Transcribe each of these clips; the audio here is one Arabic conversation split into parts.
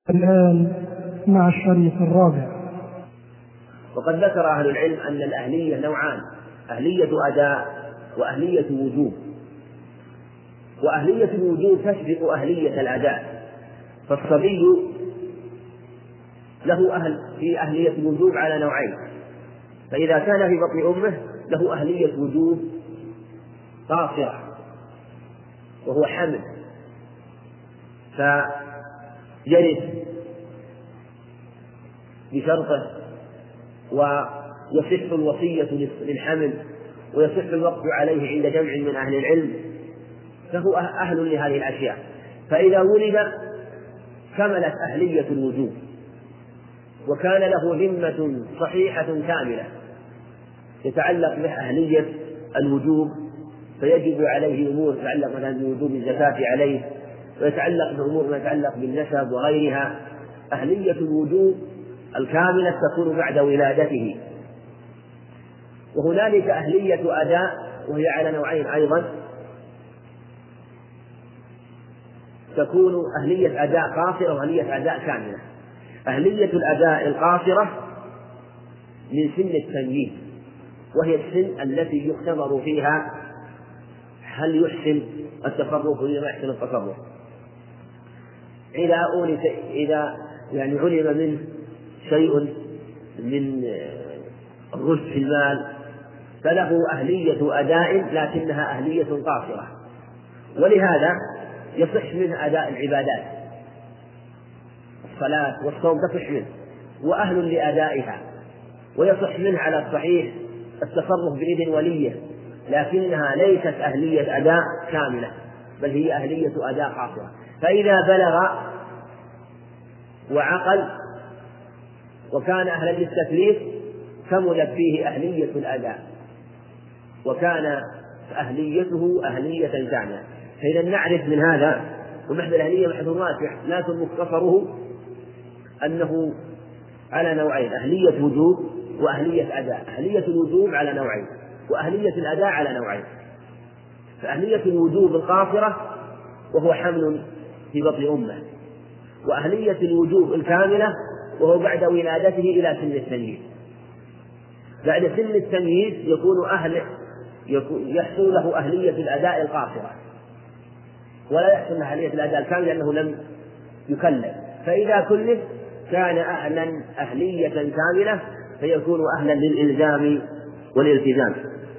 الآن مع الشريط الرابع. وقد ذكر أهل العلم أن الأهلية نوعان: أهلية أداء وأهلية وجوب. وأهلية الوجوب تسبق أهلية الأداء، فالصبي له في أهلية الوجوب على نوعين: فإذا كان في بطن أمه له أهلية وجوب قاصرة وهو حمل فيرث بشرطه، ويصح الوصية للحمل، ويصح الوقف عليه عند جمع من أهل العلم، فهو أهل لهذه الأشياء. فإذا ولد كملت أهلية الوجوب وكان له ذمة صحيحة كاملة يتعلق به أهلية الوجوب، فيجب عليه أمور تتعلق مثلا بوجوب الزكاة عليه، ويتعلق بأمور ما يتعلق بالنسب وغيرها. أهلية الوجوب الكاملة تكون بعد ولادته. وهنالك أهلية أداء وهي على نوعين أيضا: تكون أهلية أداء قاصرة وأهلية أداء كاملة. أهلية الأداء القاصرة من سن التمييز، وهي السن التي يختبر فيها هل يحسن التصرف ولا ما يحسن التصرف. إذا علم منه شيء من الرشد في المال فله أهلية أداء لكنها أهلية قاصرة، ولهذا يصح منه أداء العبادات، الصلاة والصوم تصح منه وأهل لأدائها، ويصح منه على الصحيح التصرف بإذن وليه، لكنها ليست أهلية أداء كاملة، بل هي أهلية أداء قاصرة. فإذا بلغ وعقل وكان أهلا للتكليف كملت فيه أهلية الأداء وكان أهليته أهلية كاملة. فإذا نعرف من هذا ومحض الأهلية محض واسع، لكن مختصره أنه على نوعين: أهلية وجوب وأهلية أداء. أهلية الوجوب على نوعين وأهلية الأداء على نوعين. فأهلية الوجوب القاصرة وهو حمل في بطن أمه، وأهلية الوجوب الكاملة وهو بعد ولادته إلى سن التمييز. بعد سن التمييز يحصل له أهلية الأداء القاصرة ولا يحصل له أهلية الأداء الكامل لأنه لم يكلف. فإذا كلف كان أهلا أهلية كاملة فيكون أهلا للإلزام والالتزام.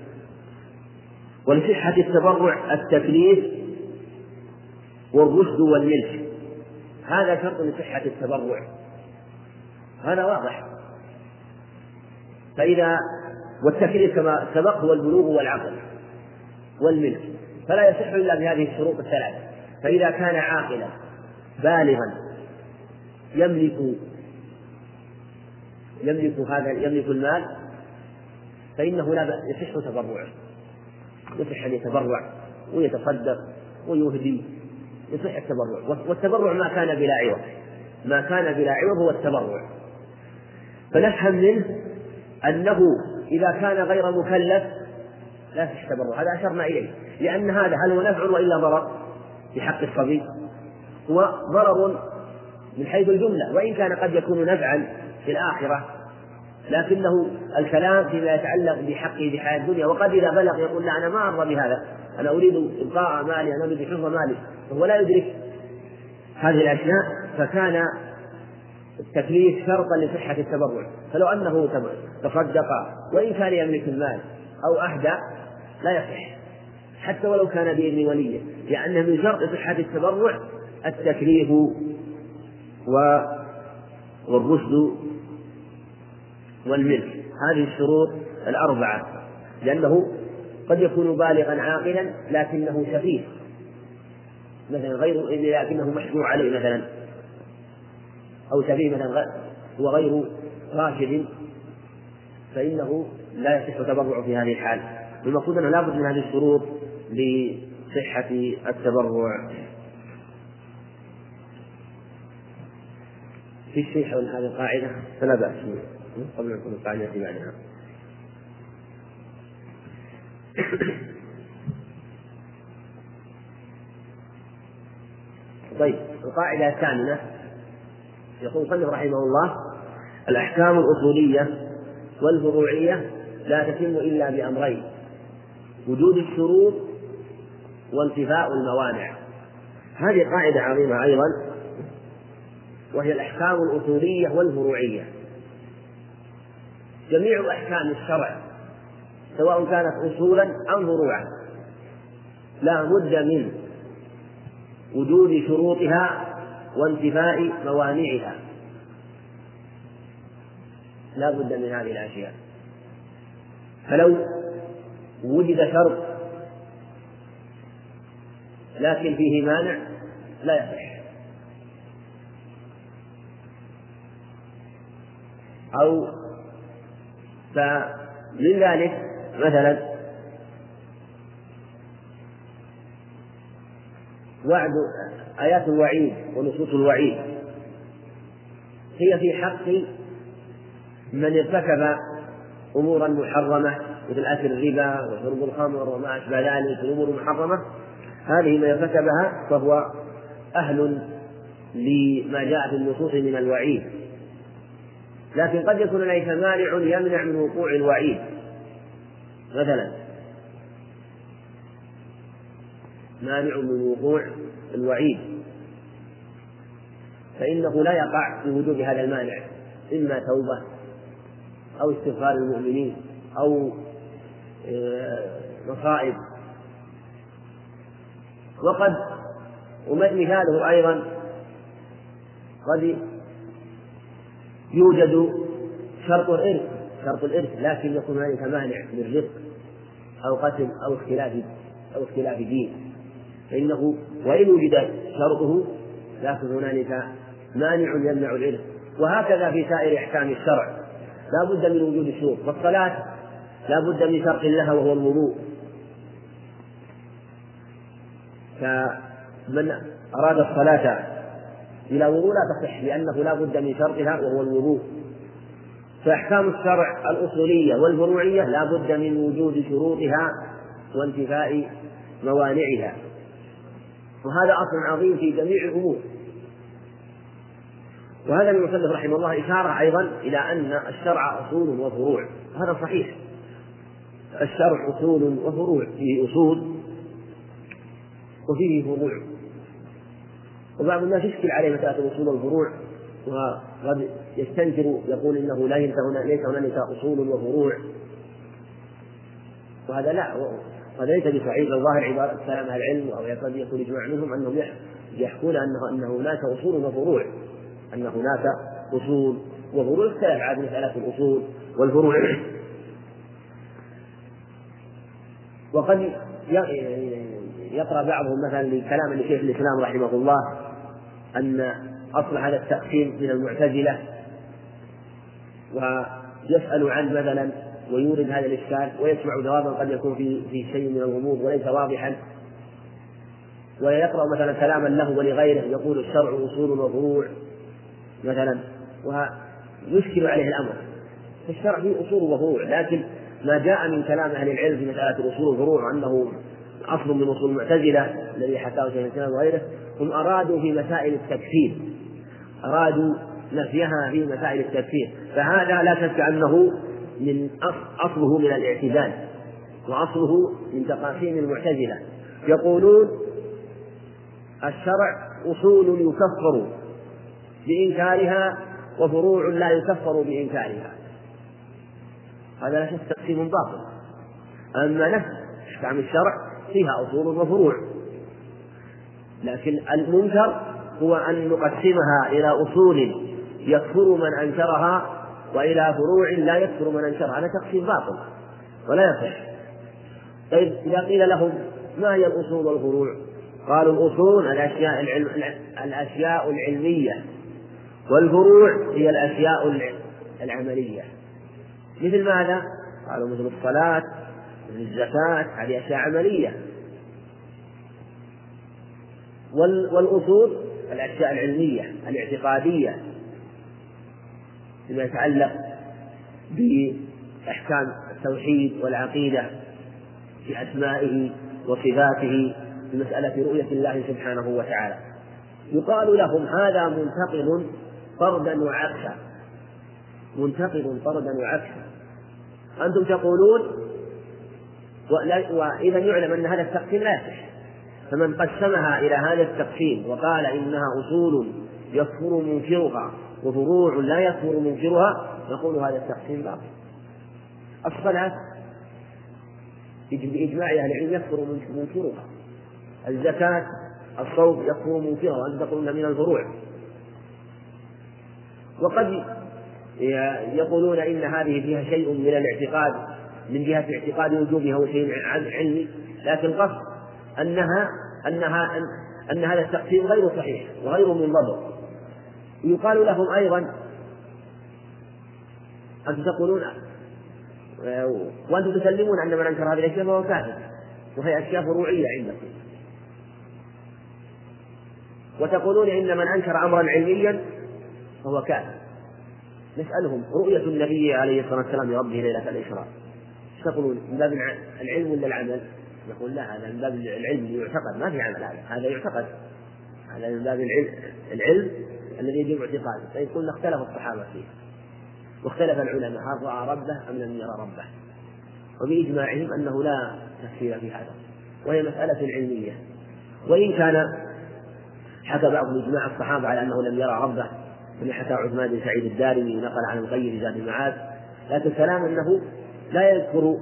ولصحة التبرع التكليف والرشد والملك، هذا شرط لصحة التبرع، هذا واضح. والتكليف كما سبق هو البلوغ والعقل والملك، فلا يصح إلا بهذه الشروط الثلاث. فإذا كان عاقلا بالغا يملك المال فإنه لا بأس يصح تبرعه، يصح أن يتبرع ويتصدق ويهدي، يصح التبرع. والتبرع ما كان بلا عوض هو التبرع. فنفهم منه أنه إذا كان غير مكلف لا يصح التبرع، هذا أشرنا إليه، لأن هذا هل هو نفع وإلا ضرر في حق الصبي؟ هو ضرر من حيث الجملة، وإن كان قد يكون نفعا في الآخرة، لكنه الكلام فيما يتعلق بحقه في حياة الدنيا. وقد إذا بلغ يقول: لا، أنا ما أرضى بهذا، أنا أريد إبقاء مالي، أنا أريد حفظ مالي، وهو لا يدرك هذه الأشياء. فكان التكليف شرطا لصحة التبرع. فلو أنه تصدق وإن كان يملك المال أو أهدى لا يصح حتى ولو كان بإذن وليه، لأنه من شرط صحة التبرع التكليف والرشد والملك، هذه الشروط الأربعة. لأنه قد يكون بالغا عاقلا لكنه سفيه مثلا، لكنه محجور عليه مثلا، أو سفيه مثلا هو غير راشد، فإنه لا يصح تبرع في هذه الحال. المقصود أنه لا بد من هذه الشروط لصحة التبرع. في شيء حول هذه القاعدة فلا بأس قبل أن نكون القاعدة في بعدها. طيب، القاعدة الثامنة: يقول المصنف رحمه الله: الأحكام الأصولية والفروعية لا تتم إلا بأمرين: وجود الشروط وانتفاء الموانع. هذه قاعدة عظيمة أيضا، وهي الأحكام الأصولية والفروعية. جميع أحكام الشرع سواء كانت أصولا أو فروعا لا بد من وجود شروطها وانتفاء موانعها، لا بد من هذه الأشياء. فلو وجد شرط لكن فيه مانع لا يصح، أو فمن ذلك مثلا وعد آيات الوعيد ونصوص الوعيد هي في حق من ارتكب أمورا محرمة مثل أكل الربا وشرب الخمر وما أشبه ذلك من أمور محرمة. هذه من ارتكبها فهو أهل لما جاء في النصوص من الوعيد، لكن قد يكون ليس مانع يمنع من وقوع الوعيد. مثلا مانع من وقوع الوعيد فإنه لا يقع في وجود هذا المانع، إما توبة أو استغفار المؤمنين أو مصائب. وقد مثاله أيضا قد يوجد شرط الإرث لكن يكون هنالك مانع من رزق أو قتل أو اختلاف دين، فإنه وإن وجد شرطه لكن هنالك مانع يمنع الإرث. وهكذا في سائر أحكام الشرع لا بد من وجود الشروط. والصلاة لا بد من شرط لها وهو الوضوء، فمن أراد الصلاة بلا وضوء لا تصح لأنه لا بد من شرطها وهو الوضوء. فأحكام الشرع الأصولية والفروعية لا بد من وجود شروطها وانتفاء موانعها، وهذا أصل عظيم في جميع الأمور. وهذا من المصنف رحمه الله إشارة أيضا إلى أن الشرع أصول وفروع، هذا صحيح. الشرع أصول وفروع، فيه أصول وفيه فروع. وبعض الناس يشكل عليه مسألة الأصول والفروع وقد يستنكر يقول إنه ليس هنالك أصول وفروع، وهذا لا، هذا ليس بصحيح. الظاهر عبارة كلام أهل العلم أو قد يكون إجماع منهم أنهم يحكون أن هناك أصول وفروع، أن هناك أصول وفروع. اختلف عن مسألة الأصول والفروع. وقد يقرأ بعضهم مثلا لكلام لشيخ الإسلام رحمه الله أن أصل هذا التقسيم من المعتزلة، ويسأل عنه مثلا ويورد هذا الإشكال ويسمع جوابا قد يكون في شيء من الغموض وليس واضحا، ويقرأ مثلا كلاما له ولغيره يقول الشرع أصول وفروع مثلا، ويشكل عليه الأمر. فالشرع فيه أصول وفروع، لكن ما جاء من كلام أهل العلم في مسألة الأصول والفروع أنه أصل من أصول المعتزلة الذي حكاه شيخ الإسلام وغيره، هم أرادوا في مسائل التكفير، أرادوا نفيها في مسائل التكفير. فهذا لا شك أنه من أصله من الاعتزال وأصله من تقاسيم المعتزلة. يقولون الشرع أصول يكفر بإنكارها وفروع لا يكفر بإنكارها. هذا لا شك تقسيم باطل. أما نفس أحكام الشرع فيها أصول وفروع، لكن المنكر هو أن نقسمها إلى أصول يكفر من أنكرها وإلى فروع لا يكفر من أنكرها. هذا تقسيم باطل ولا يصح. طيب إذا قيل لهم ما هي الأصول والفروع؟ قالوا الأصول الأشياء العلمية، والفروع هي الأشياء العملية. مثل ماذا؟ قالوا مثل الصلاة، مثل الزكاة، هذه أشياء عملية. والأصول الأشياء العلمية الاعتقادية فيما يتعلق بأحكام التوحيد والعقيدة في أسمائه وصفاته في مسألة رؤية الله سبحانه وتعالى. يقال لهم هذا منتقل طردا وعكسا، منتقد طردا وعكسا. أنتم تقولون وإذا يعلم أن هذا التقسيم لا يصح، فمن قسمها إلى هذا التقسيم وقال إنها أصول يكفر منكرها وفروع لا يكفر منكرها، نقول هذا التقسيم باطل. الصلاة بإجماع أهل العلم يكفر منكرها، الزكاة الصوم يكفر منكرها وأنتم تقولون من الفروع. وقد يقولون إن هذه فيها شيء من الاعتقاد من جهة اعتقاد وجوبها وشيء علمي، لكن القصد أن هذا التقسيم غير صحيح وغير منضبط. يقال لهم أيضا أنتم تقولون وأنتم تسلمون أن من أنكر هذه الأشياء فهو كافر، وهي أشياء فروعية عندكم، وتقولون إن من أنكر أمرا علميا فهو كافر. نسألهم رؤية النبي عليه الصلاة والسلام لربه ليلة الإسراء، تقولون من باب العلم ولا العمل؟ نقول لا، هذا من باب العلم يعتقد، ما في عمل، هذا يعتقد، هذا من باب العلم الذي يجب اعتقاده. فيقول اختلف الصحابة فيه واختلف العلماء هل رأى ربه أم لم يرى ربه، وبإجماعهم أنه لا تفسير في هذا، وهي مسألة علمية. وإن كان حكى بعضهم إجماع الصحابة على أنه لم يرى ربه، كما حكى عثمان بن سعيد الدارمي ونقل عن القيم زاد المعاد، لكن الكلام أنه لا يذكر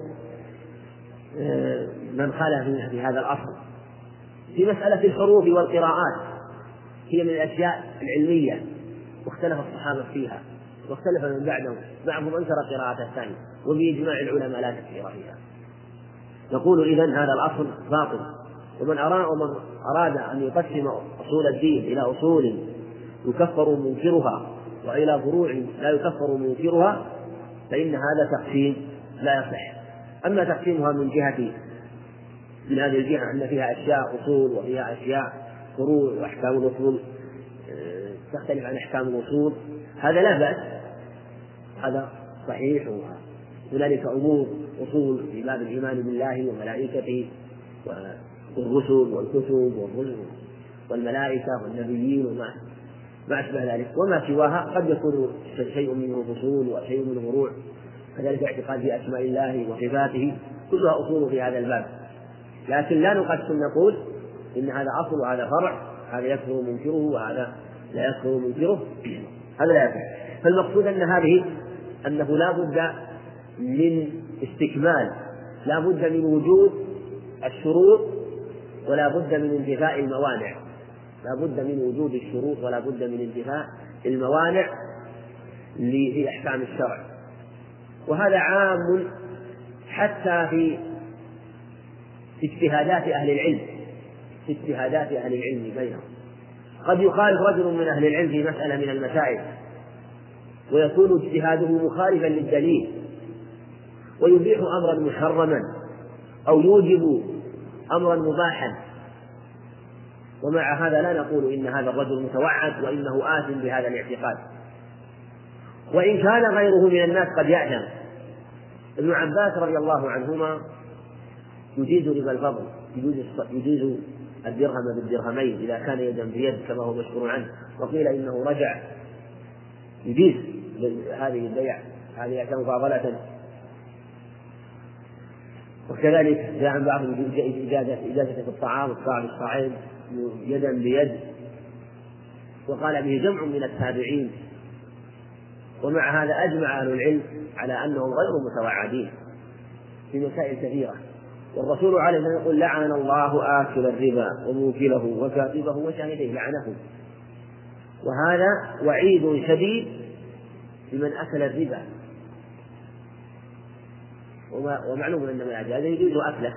من خالف في هذا الأصل. في مسألة الحروف والقراءات هي من الأشياء العلمية، واختلف الصحابة فيها واختلف من بعضهم أنكر قراءة الثانية، وبإجماع العلماء لا تفسير فيها. نقول إذن هذا الأصل باطل، ومن أراد أن يقسم أصول الدين إلى أصول يكفر منكرها وإلى فروع لا يكفر منكرها فإن هذا تقسيم لا يصح. أما تقسيمها من هذه الجهة أن فيها أشياء أصول وفيها أشياء فروع، وأحكام الأصول تختلف عن أحكام الأصول، هذا لا بأس، هذا صحيح. وهنالك أمور أصول في باب الإيمان بالله وملائكته والرسل والكتب والملائكة والنبيين وما أشبه ذلك، وما سواها قد يكون شيء منه أصول وشيء منه فروع، كذلك اعتقاد في أسماء الله وصفاته كلها أصول في هذا الباب. لكن لا نقسم نقول إن هذا أصل وهذا فرع، هذا يكفر منكره وهذا لا يكفر منكره، هذا لا يكفر. فالمقصود أنه لا بد من استكمال، لا بد من وجود الشروط ولا بد من انتفاء الموانع، لا بد من وجود الشروط ولا بد من انتفاء الموانع في أحكام الشرع. وهذا عام حتى في اجتهادات أهل العلم، في اجتهادات أهل العلم بينهم. قد يخالف رجل من أهل العلم في مسألة من المسائل ويكون اجتهاده مخالفا للدليل ويبيح أمرا محرما أو يوجب أمرا مباحا، ومع هذا لا نقول إن هذا الرجل متوعد وإنه آثم بهذا الاعتقاد، وإن كان غيره من الناس قد يأثم. ابن عباس رضي الله عنهما يجيز ربا الفضل، يجيز الدرهم بالدرهمين إذا كان يدا بيد كما هو مشهور عنه، وقيل إنه رجع يجيز هذه البيع، هذه مفاضلة. وكذلك جاء عن بعضهم إجازة في الطعام الصاع بالصاعين يدا بيد، وقال به جمع من التابعين. ومع هذا أجمع أهل العلم على أنهم غير متوعدين في مسائل كثيرة. والرسول عليه الصلاة والسلام يقول لعن الله آكل الربا وموكله وكاتبه وشاهديه، لعنه. وهذا وعيد شديد لمن أكل الربا، ومعلوم أن ما جاز يجوز أكله،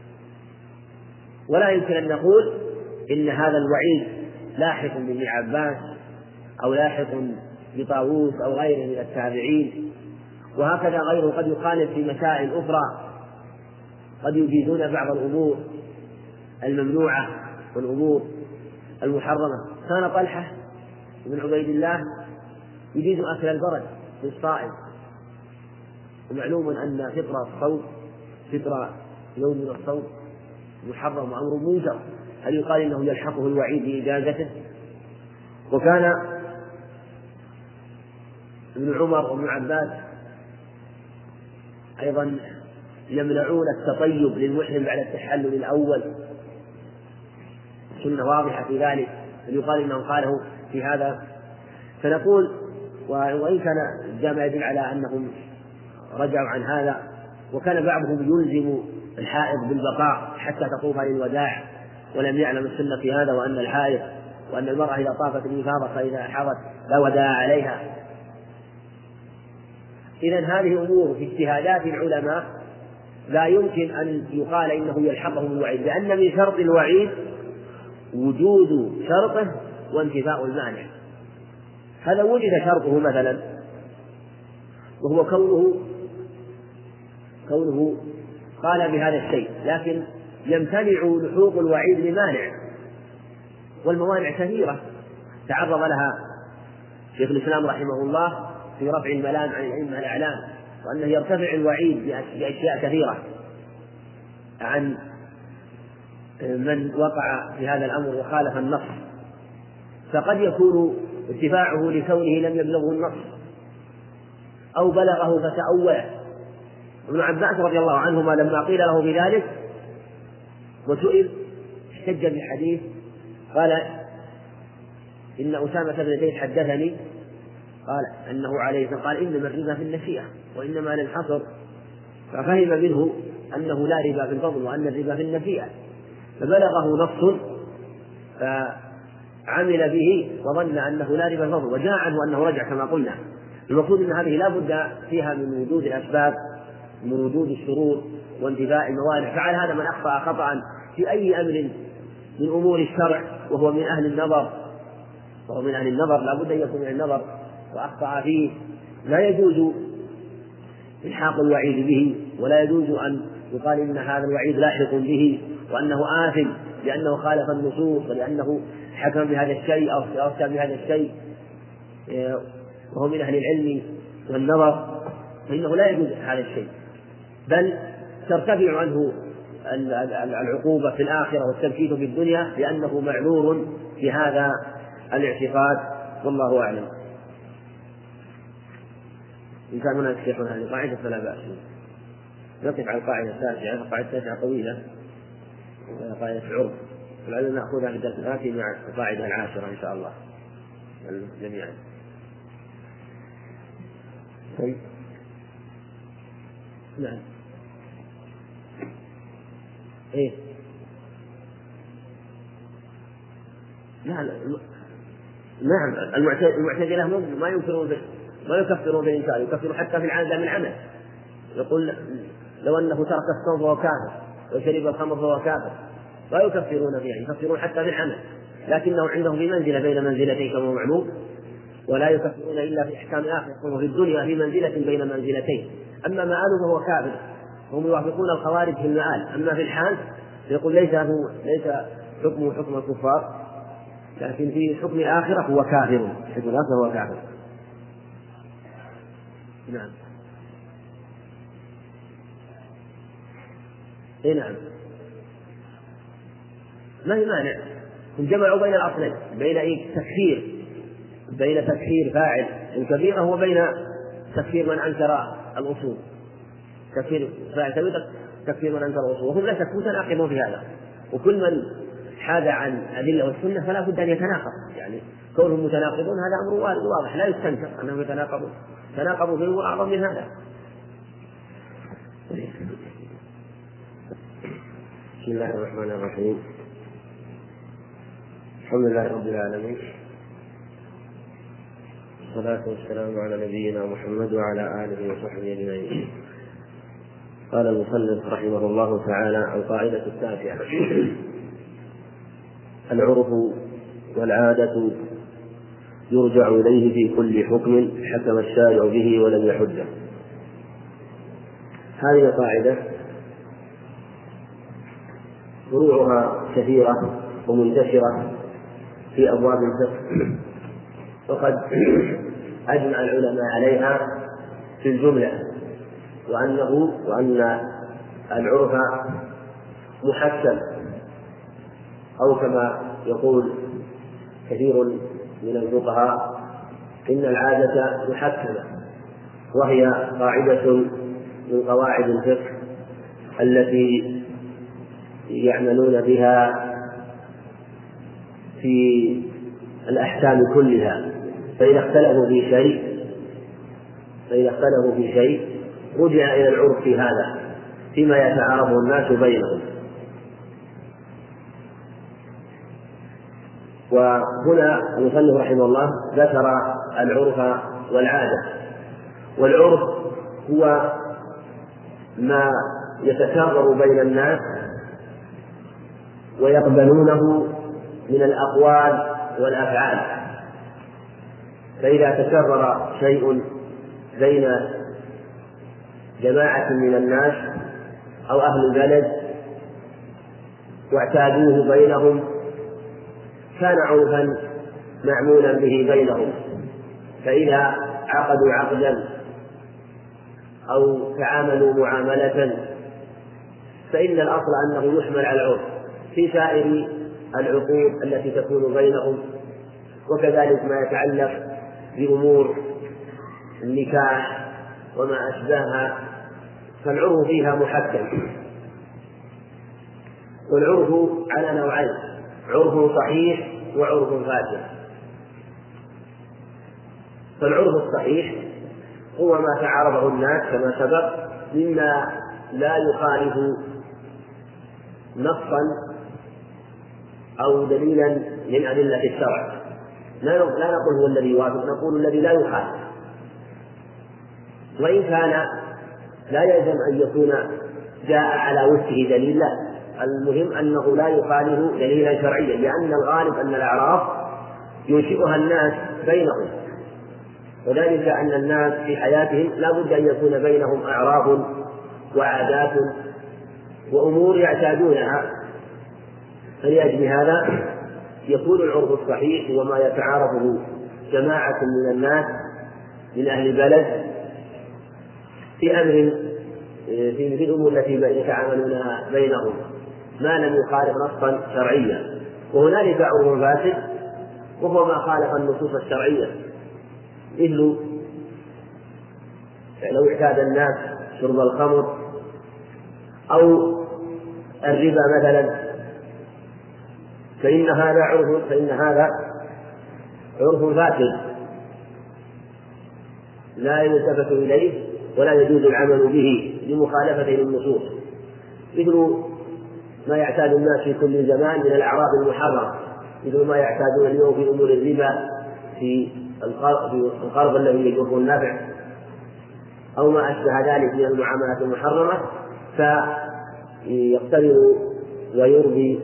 ولا يمكن أن نقول إن هذا الوعيد لاحق بابن عباس أو لاحق بطاووس أو غيره من التابعين. وهكذا غيره قد يخالف في مسائل أخرى، قد يجيزون بعض الأمور الممنوعة والأمور المحرمة. كان طلحة بن عبيد الله يجيز أكل البرد للصائم، ومعلوم أن فطر الصوم فطر يوم من الصوم محرم وأمر منكر، هل يقال إنه يلحقه الوعيد بإجازته؟ وكان ابن عمر وابن عباس أيضا يمنعون التطيب للمحرم بعد التحلل الأول، سنة واضحة في ذلك، يقال إنهم قاله في هذا. فنقول وإن كان الجامع يدل على أنهم رجعوا عن هذا، وكان بعضهم يلزم الحائض بالبقاء حتى تطوف للوداع، ولم يعلم السنة في هذا، وأن الحائض وأن المرأة إذا طافت الإفاضة فإذا حاضت لا وداع عليها. إذن هذه أمور في اجتهادات العلماء لا يمكن أن يقال إنه يلحقهم الوعيد، لأن من شرط الوعيد وجود شرطه وانتفاء المانع. هذا وجد شرطه مثلا، وهو كونه قال بهذا الشيء، لكن يمتنع لحوق الوعيد بمانع، والموانع كثيرة تعرض لها شيخ الإسلام رحمه الله في رفع الملام عن الأئمة الأعلام، وأنه يرتفع الوعيد بأشياء كثيرة عن من وقع في هذا الأمر وخالف النص. فقد يكون ارتفاعه لكونه لم يبلغه النص أو بلغه فتأوله. ابن عباس رضي الله عنهما لما قيل له بذلك وسئل احتج بالحديث، قال إن أسامة بن زيد حدثني قال أنه عليه السلام قال إنما الربا في النسيئة وإنما للحصر، ففهم منه أنه لا ربا في الفضل وأن الربا في النسيئة، فبلغه نص فعمل به وظن أنه لا ربا في الفضل، وجاء عنه أنه رجع كما قلنا. المقصود أن هذه لا بد فيها من وجود الأسباب، من وجود الشروط وانتفاء الموانع. فعل هذا من أخطأ خطأ في أي أمر من أمور الشرع وهو من أهل النظر، لا بد أن يكون من النظر وأخطأ فيه، لا يجوز إلحاق الوعيد به، ولا يجوز أن يقال إن هذا الوعيد لاحق به وأنه آثم لأنه خالف النصوص ولأنه حكم بهذا الشيء أو أفتى بهذا الشيء وهو من أهل العلم والنظر، فإنه لا يجوز هذا الشيء، بل ترتفع عنه العقوبة في الآخرة والتبكيت في الدنيا لأنه معذور في هذا الاعتقاد، والله أعلم. إن كان هناك شيء من هذه القاعدة فلا بأس. نقف على القاعدة التاسعة، القاعدة التاسعة طويلة، قاعدة العرف، ولعلنا نأخذها في الدرس الآتي مع القاعدة العاشرة إن شاء الله جميعا. طيب. نعم. إيه؟ نعم، المعتزلة ما يكفرون بالإنكار، يكفرون حتى في العادة من عمل. يقول لو أنه ترك الصوم فهو كافر وشرب الخمر فهو كافر، لا يكفرون فيها، يكفرون حتى في العمل، لكنه عندهم في منزلة بين منزلتين كما معلوم، ولا يكفرون إلا في أحكام آخر، وفي الدنيا في منزلة بين منزلتين. أما مآله فهو كافر، هم يوافقون الخوارج في المآل، أما في الحال يقول ليس حكمه حكم الكفار، لكن في حكم الآخرة هو كافر، حكم الآخرة هو كافر. نعم. إيه نعم، ما هي مانع، هم جمعوا بين الأصلين، بين تكفير فاعل الكبيرة وبين تكفير من أنكر الأصول، تكفير فاعل كبيرة تكفير من أنكر الأصول، وهم لا شك متناقضون في هذا، وكل من حاد عن الأدلة والسنة فلا بد أن يتناقض، يعني كونهم متناقضون هذا أمر واضح لا يستنكر أنهم تناقضوا في أمور أعظم من هذا. بسم الله الرحمن الرحيم، الحمد لله رب العالمين، والصلاة والسلام على نبينا محمد وعلى آله وصحبه أجمعين. قال المصنف رحمه الله تعالى: القاعدة التاسعة: العرف والعادة يرجع إليه في كل حكم حكم الشارع به ولم يحده. هذه القاعدة فروعها كثيرة ومنتشرة في أبواب الفقه، وقد أجمع العلماء عليها في الجملة، وأن العرف محكم، أو كما يقول كثير من الفقهاء إن العادة محكمة، وهي قاعدة من قواعد الفقه التي يعملون بها في الأحكام كلها. فإذا اختلفوا في شيء رجع إلى العرف في هذا فيما يتعارض الناس بينهم. وهنا المصنف رحمه الله ذكر العرف والعادة. والعرف هو ما يتكرر بين الناس ويقبلونه من الأقوال والأفعال. فإذا تكرر شيء بين جماعة من الناس أو أهل البلد واعتادوه بينهم كان عرفا معمولا به بينهم. فإذا عقدوا عقدا أو تعاملوا معاملة فإن الأصل أنه يحمل على العرف في سائر العقود التي تكون بينهم، وكذلك ما يتعلق بأمور النكاح وما أشبهها، فالعرف فيها محكم. والعرف على نوعين: عرف صحيح وعرف فاسد. فالعرف الصحيح هو ما تعارضه الناس كما سبق مما لا يخالف نصا أو دليلا من أدلة الشرع. لا نقول هو الذي يوافق، نقول الذي لا يخالف، وإن كان لا يلزم أن يكون جاء على وفقه دليل، لا، المهم أنه لا يخالف دليلا شرعيا، لأن الغالب أن الأعراف ينشئها الناس بينهم، وذلك أن الناس في حياتهم لا بد أن يكون بينهم أعراف وعادات وأمور يعتادونها. فلأجل هذا يكون العرف الصحيح هو ما يتعارضه جماعة من الناس من أهل البلد في أمر في الأمور التي يتعاملونها بينهم ما لم يخالف نصا شرعيا. وهنالك عرف فاسد وهو ما خالف النصوص الشرعية، مثل لو اعتاد الناس شرب الخمر أو الربا مثلا، فإن هذا عرف فاسد لا يلتفت إليه ولا يجوز العمل به لمخالفته للنصوص، مثل ما يعتاد الناس في كل زمان من الأعراض المحرمة، مثل ما يعتادون اليوم في أمور الربا، في القرض الذي يجر النفع أو ما أشبه ذلك من المعاملات المحرمة، فيقترض ويربي،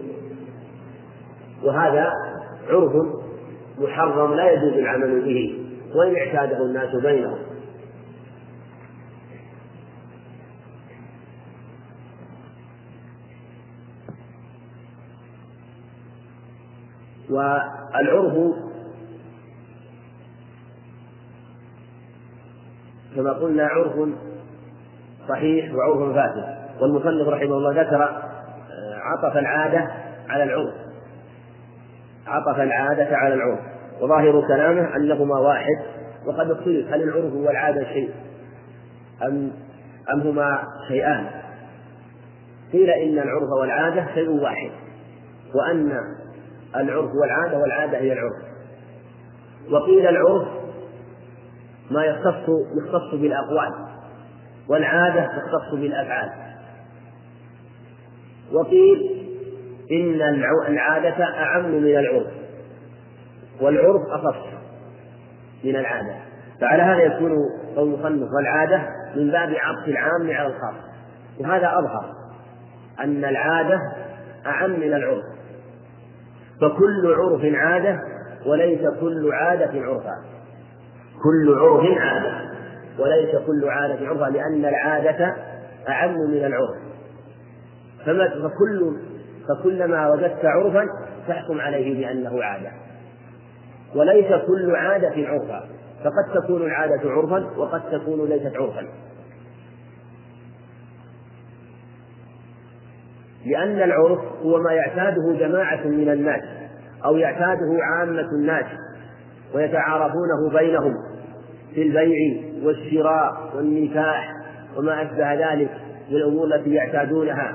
وهذا عرف محرم لا يجوز العمل به وإن اعتاده الناس بينهم. والعرف كما قلنا عرف صحيح وعرف فاسد. والمصنف رحمه الله ذكر عطف العادة على العرف، وظاهر كلامه أنهما واحد، وقد اختلف هل العرف والعادة شيء أم هما شيئان. قيل إن العرف والعادة شيء واحد، وأن العرف والعادة هي العرف. وقيل العرف ما يختص بالأقوال، والعادة تختص بالأفعال. وقيل إن العادة أعم من العرف، والعرف أخص من العادة. فعلى هذا يكون قول المصنف والعادة من باب عطف العام على الخاص، وهذا أظهر أن العادة أعم من العرف، فكل عرف عادة وليس كل عادة عرفا. كل عرف عادة وليس كل عادة عرفا، لأن العادة أعم من العرف. فكلما وجدت عرفا تحكم عليه بأنه عادة، وليس كل عادة عرفا، فقد تكون العادة عرفا وقد تكون ليست عرفا، لأن العرف هو ما يعتاده جماعة من الناس أو يعتاده عامة الناس، ويتعارفونه بينهم في البيع والشراء والنكاح وما أشبه ذلك من الأمور التي يعتادونها،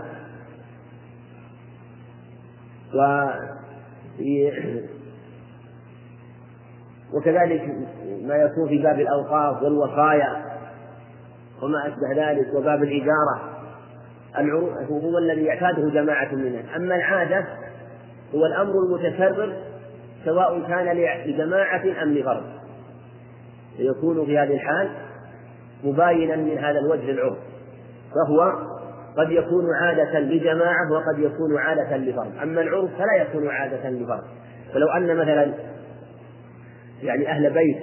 وكذلك ما يكون في باب الأوقاف والوصايا وما أشبه ذلك وباب الإجارة. هو الذي يعتاده جماعة منهم. أما العادة هو الأمر المتكرر سواء كان لجماعة أم لفرد، فيكون في هذه الحال مباينا من هذا الوجه العرف، فهو قد يكون عادة لجماعة وقد يكون عادة لفرد. أما العرف فلا يكون عادة لفرد. فلو أن مثلا أهل بيت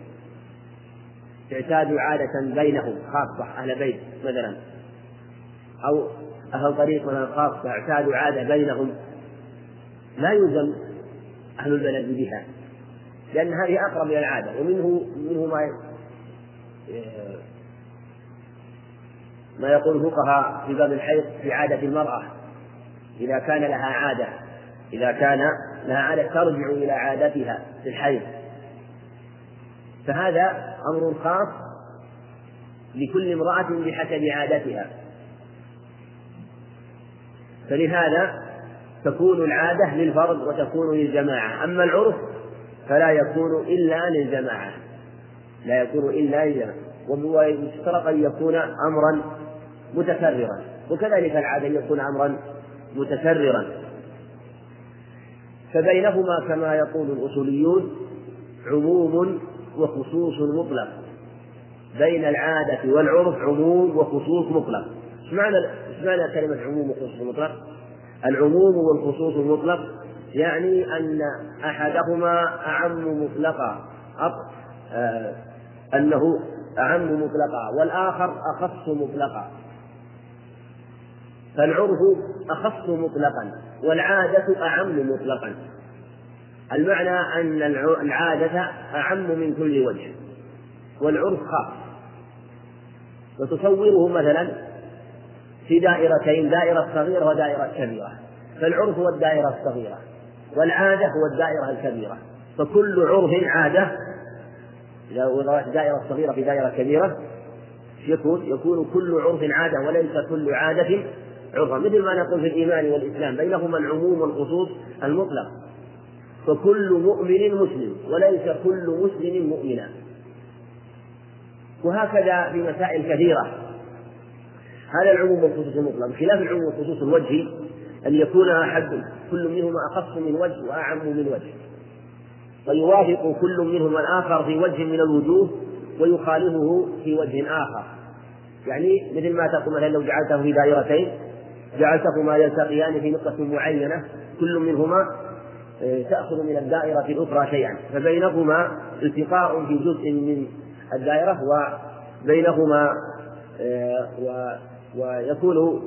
اعتادوا عادة بينهم خاصة، أهل بيت مثلا أو أهل طريق مثلا خاصة اعتادوا عادة بينهم، لا يلزم أهل البلد بها، لأن هذه أقرب إلى العادة. ومنه ما يقول الفقهاء في باب الحيض في عادة المرأة إذا كان لها عادة ترجع إلى عادتها في الحيض، فهذا أمر خاص لكل امرأة بحسب عادتها، فلهذا تكون العادة للفرد وتكون للجماعة. أما العرف فلا يكون إلا للجماعة، ويشترط أن يكون أمرا متكررا، وكذلك العادة أن يكون أمرا متكررا. فبينهما كما يقول الأصوليون عموم وخصوص مطلق، بين العادة والعرف عموم وخصوص مطلق. ايش معنى كلمة عموم وخصوص مطلق؟ العموم والخصوص المطلق يعني أن أحدهما أعم مطلقا، أنه أعم مطلقا والآخر أخص مطلقا. فالعرف أخص مطلقا والعادة أعم مطلقا. المعنى أن العادة أعم من كل وجه والعرف خاص. وتصوره مثلا في دائرتين، دائرة صغيرة ودائرة كبيرة، فالعرف هو الدائرة الصغيرة والعادة هو الدائرة الكبيرة، فكل عرف عادة. إذا وضعت دائرة صغيرة في دائرة كبيرة يكون كل عرف عادة وليس كل عادة عرفا، مثل ما نقول في الإيمان والإسلام بينهما العموم والخصوص المطلق، فكل مؤمن مسلم وليس كل مسلم مؤمنا. وهكذا في مسائل كثيرة هذا العموم والخصوص المطلق، بخلاف العموم والخصوص الوجهي أن يكون كل منهما أخص من وجه وأعم من وجه، ويوافق كل منهما الآخر في وجه من الوجوه ويخالفه في وجه آخر. يعني مثل ما تقول مثلا لو جعلته في دائرتين جعلتهما يلتقيان في نقطة معينة، كل منهما تأخذ من الدائرة الأخرى شيئا، فبينهما التقاء في جزء من الدائرة وبينهما ويكون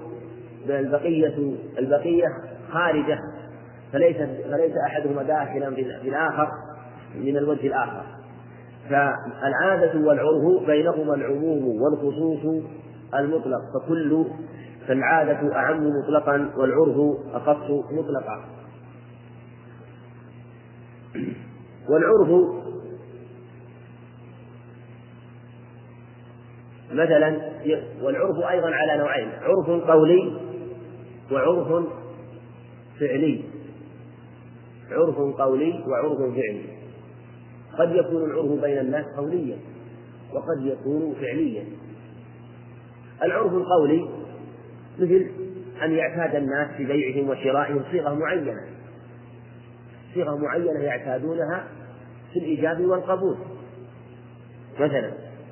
البقية خارجة، فليس أحدهما داخلا بالآخر من الوجه الآخر. فالعادة والعرف بينهما العموم والخصوص المطلق، فالعادة أعم مطلقا والعرف أخص مطلقا. والعرف مثلا والعرف أيضا على نوعين، عرف قولي وعرف فعلي. عرف قولي وعرف فعلي. قد يكون العرف بين الناس قوليا وقد يكون فعليا. العرف القولي مثل أن يعتاد الناس في بيعهم وشرائهم صيغة معينة يعتادونها في الإيجاب والقبول. مثلا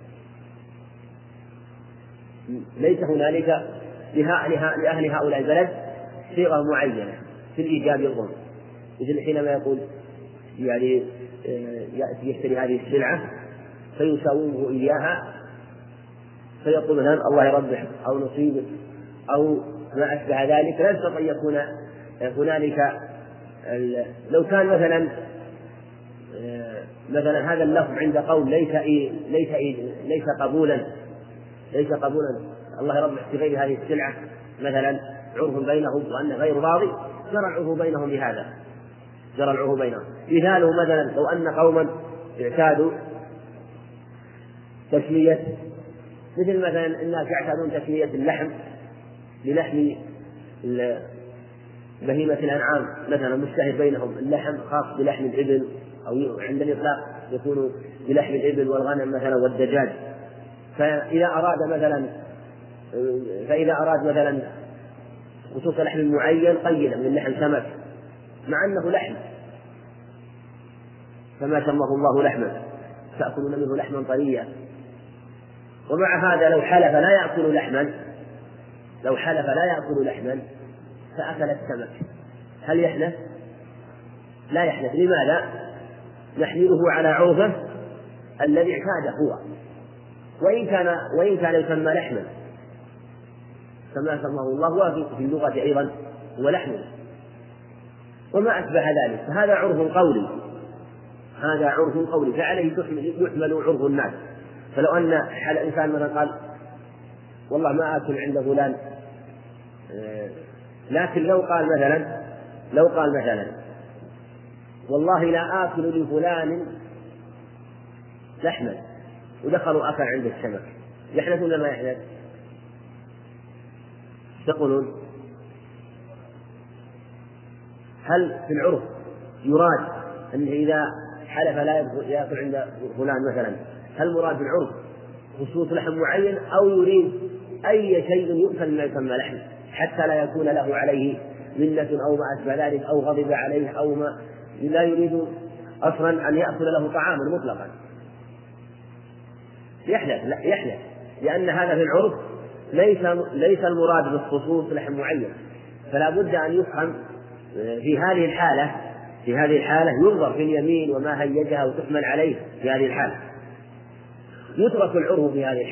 ليس هنالك لأهل هؤلاء البلد صيغة معينة في الإيجاب والقبول، مثل حينما يقول يأتي يشتري هذه السلعة فيساومه إياها فيقول مثلا الله يربح أو نصيبه أو ما أشبه ذلك، لا يستطيع أن يكون هنالك. لو كان مثلا هذا اللفظ عند قول ليس قبولا الله يربح في غير هذه السلعة مثلا عرف بينهم وأن غير راضي، جرى العرف بينهم بهذا. مثاله مثلا لو أن قوما اعتادوا تسمية، مثل مثلا الناس يعتادون تسمية اللحم بلحم بهيمة الأنعام مثلا، مشتهر بينهم اللحم خاص بلحم الإبل، أو عند الإطلاق يكون بلحم الإبل والغنم مثلا والدجاج. فإذا أراد مثلا خصوص لحم معين قيدا من لحم سمك مع أنه لحم، فما سماه الله لحما تأكلون منه لحما طريا. ومع هذا لو حلف لا يأكل لحما فأكل السمك، هل يحلف؟ لا يحلف. لماذا؟ نحمله على عرفه الذي اعتاده هو، وإن كان يسمى لحما فما سماه الله في اللغة أيضا هو لحم وما أشبه ذلك. فهذا عرف قولي فعليه يحمل عرف الناس. فلو أن إنسان مثلا قال والله ما آكل عند فلان، لكن لو قال مثلا والله لا آكل لفلان لحما، ودخلوا أكل عند السمك، يحلف ولا ما يحلف؟ تقولون هل في العرف يراد أنه إذا حلف لا يأكل عند فلان مثلا، هل مراد بالعرف خصوص لحم معين، أو يريد أي شيء يؤكل ما يسمى لحم حتى لا يكون له عليه منة أو ما أشبه ذلك، أو غضب عليه، أو ما لا يريد أصلا أن يأكل له طعاما مطلقا؟ يحلف، لأن هذا في العرف ليس المراد بالخصوص لحم معين. فلا بد أن يفهم في هذه الحالة ينظر في اليمين وما هيجها وتحمل عليه في هذه الحالة. يترك العرف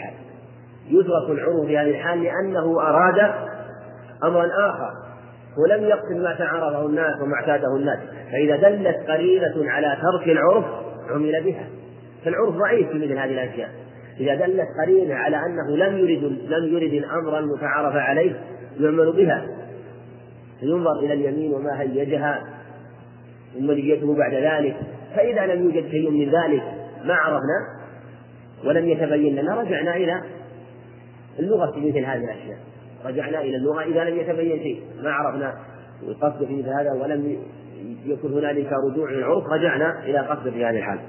في هذه الحال لأنه أراد أمرا آخر ولم يقصد ما تعارضه الناس وما اعتاده الناس. فإذا دلت قرينة على ترك العرف عمل بها، فالعرف ضعيف في مثل هذه الأشياء. إذا دلت قرينة على أنه لم يرد الأمر المتعارف عليه يعمل بها، ينظر إلى اليمين وما هيجها ومنيته بعد ذلك. فإذا لم يوجد شيء من ذلك ما عرفنا ولم يتبين لنا رجعنا إلى اللغة في مثل هذه الأشياء، إذا لم يتبين شيء ما عرفنا القصد في مثل هذا ولم يكن هنالك رجوع للعرف رجعنا إلى قصد في هذه الحال.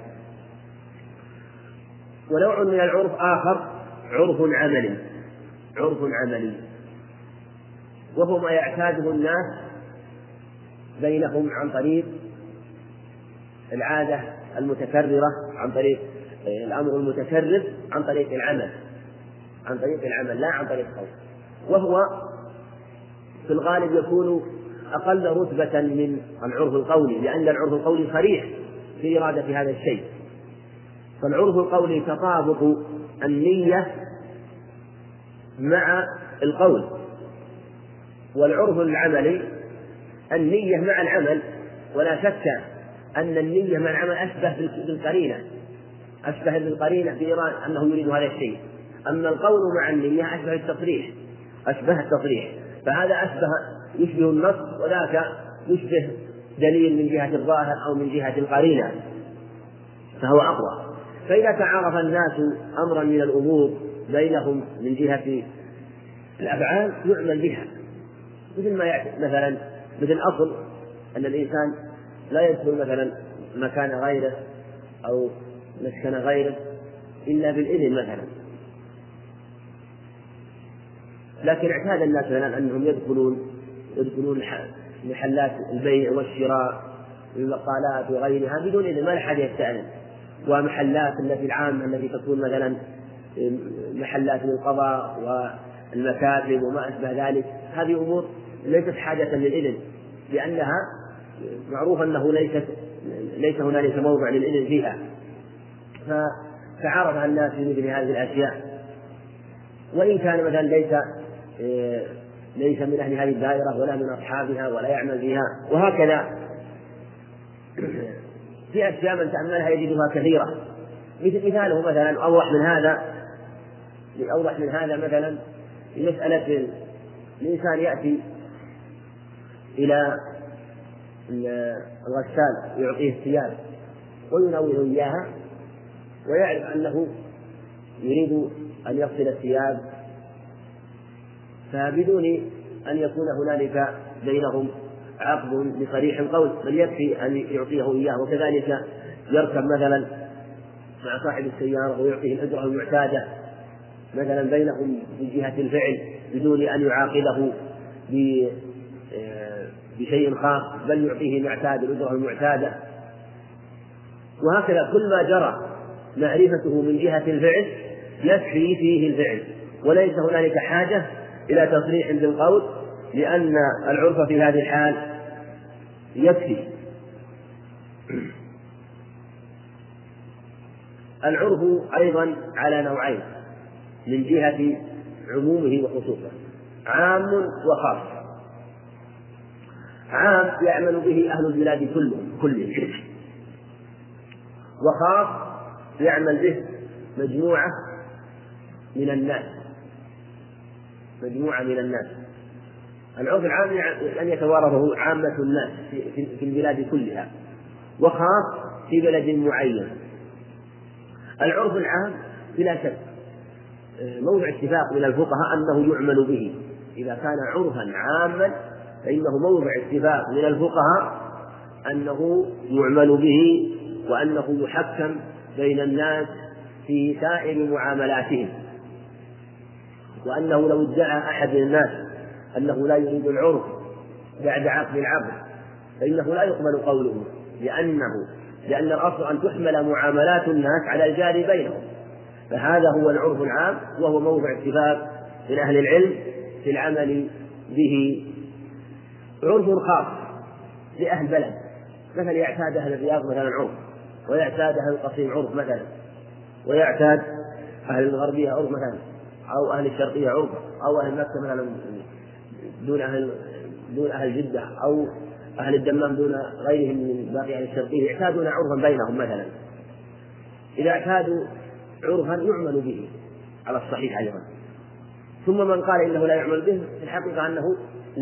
ونوع من العرف آخر عرف عملي، وهو ما يعتاده الناس بينهم عن طريق العادة المتكررة، عن طريق الأمر المتكرر، عن طريق العمل لا عن طريق القول. وهو في الغالب يكون أقل رتبة من العرف القولي، لأن العرف القولي صريح في إرادة هذا الشيء. فالعرف القولي تطابق النية مع القول، والعرف العملي النية مع العمل، ولا شك أن النية مع العمل أشبه بالقرينة في إرادة أنه يريد هذا الشيء. أما القول مع النية أشبه التصريح، فهذا يشبه النص، وذاك يشبه دليل من جهة الظاهر أو من جهة القرينة، فهو أقوى. فإذا تعارف الناس أمرا من الأمور بينهم من جهة الأفعال يعمل بها، مثل أصل أن الإنسان لا يدخل مثلا مكان غيره أو مسكن غيره إلا بالإذن مثلا، لكن اعتاد الناس مثلا أنهم يدخلون محلات البيع والشراء والمقالات وغيرها بدون إذن، ما أحد يستأذن. ومحلات التي العامة التي تكون مثلا محلات للقضاء والمكاتب وما أشبه ذلك، هذه أمور ليست حاجة للإذن، لأنها معروف أنه ليس هنالك موضع للإذن فيها. فتعارف الناس في مثل هذه الأشياء، وإن كان مثلا ليس من أهل هذه الدائرة ولا من أصحابها ولا يعمل فيها. وهكذا في أشياء من تأملها يجدها كثيرة. مثاله مثلا أوضح من هذا مثلا في مسألة الإنسان يأتي إلى الغسال يعطيه الثياب وينوه إياها ويعرف أنه يريد أن يغسل الثياب، فبدون أن يكون هنالك بينهم عقد بصريح القول، بل يكفي أن يعطيه إياه. وكذلك يركب مثلا مع صاحب السيارة ويعطيه الأجرة المعتادة مثلا بينهم من جهة الفعل بدون أن يعاقبه بشيء خاص، بل يعطيه معتاد الأجرة المعتادة. وهكذا كل ما جرى معرفته من جهة الفعل يكفي فيه الفعل، وليس هنالك حاجة إلى تصريح بالقول، لأن العرف في هذه الحال يكفي. العرف أيضا على نوعين من جهة عمومه وخصوصه: عام وخاص. عام يعمل به أهل البلاد كلهم، وخاص يعمل به مجموعة من الناس. العرف العام أن يتوارثه عامة الناس في البلاد كلها، وخاص في بلد معين. العرف العام بلا شك موضع اتفاق من الفقهاء أنه يعمل به. إذا كان عرفا عاما فإنه موضع اتفاق من الفقهاء أنه يعمل به، وأنه يحكم بين الناس في سائر معاملاتهم، وأنه لو ادعى أحد من الناس أنه لا يريد العرف بعد عقد العقد فإنه لا يقبل قوله، لأن الأصل أن تحمل معاملات الناس على الجاري بينهم. فهذا هو العرف العام، وهو موضع اتفاق من أهل العلم في العمل به. عرف خاص لأهل بلد، مثلا يعتاد أهل الرياض مثلا عرف، ويعتاد أهل القصيم عرف مثلا، ويعتاد أهل الغربية عرف مثلا، أو أهل الشرقية عرف، أو أهل مكة مثلا دون أهل جدة، أو أهل الدمام دون غيرهم من باقي أهل الشرقية، يعتادون عرفا بينهم مثلا. إذا اعتادوا عرفا يعمل به على الصحيح أيضا. ثم من قال إنه لا يعمل به في الحقيقة أنه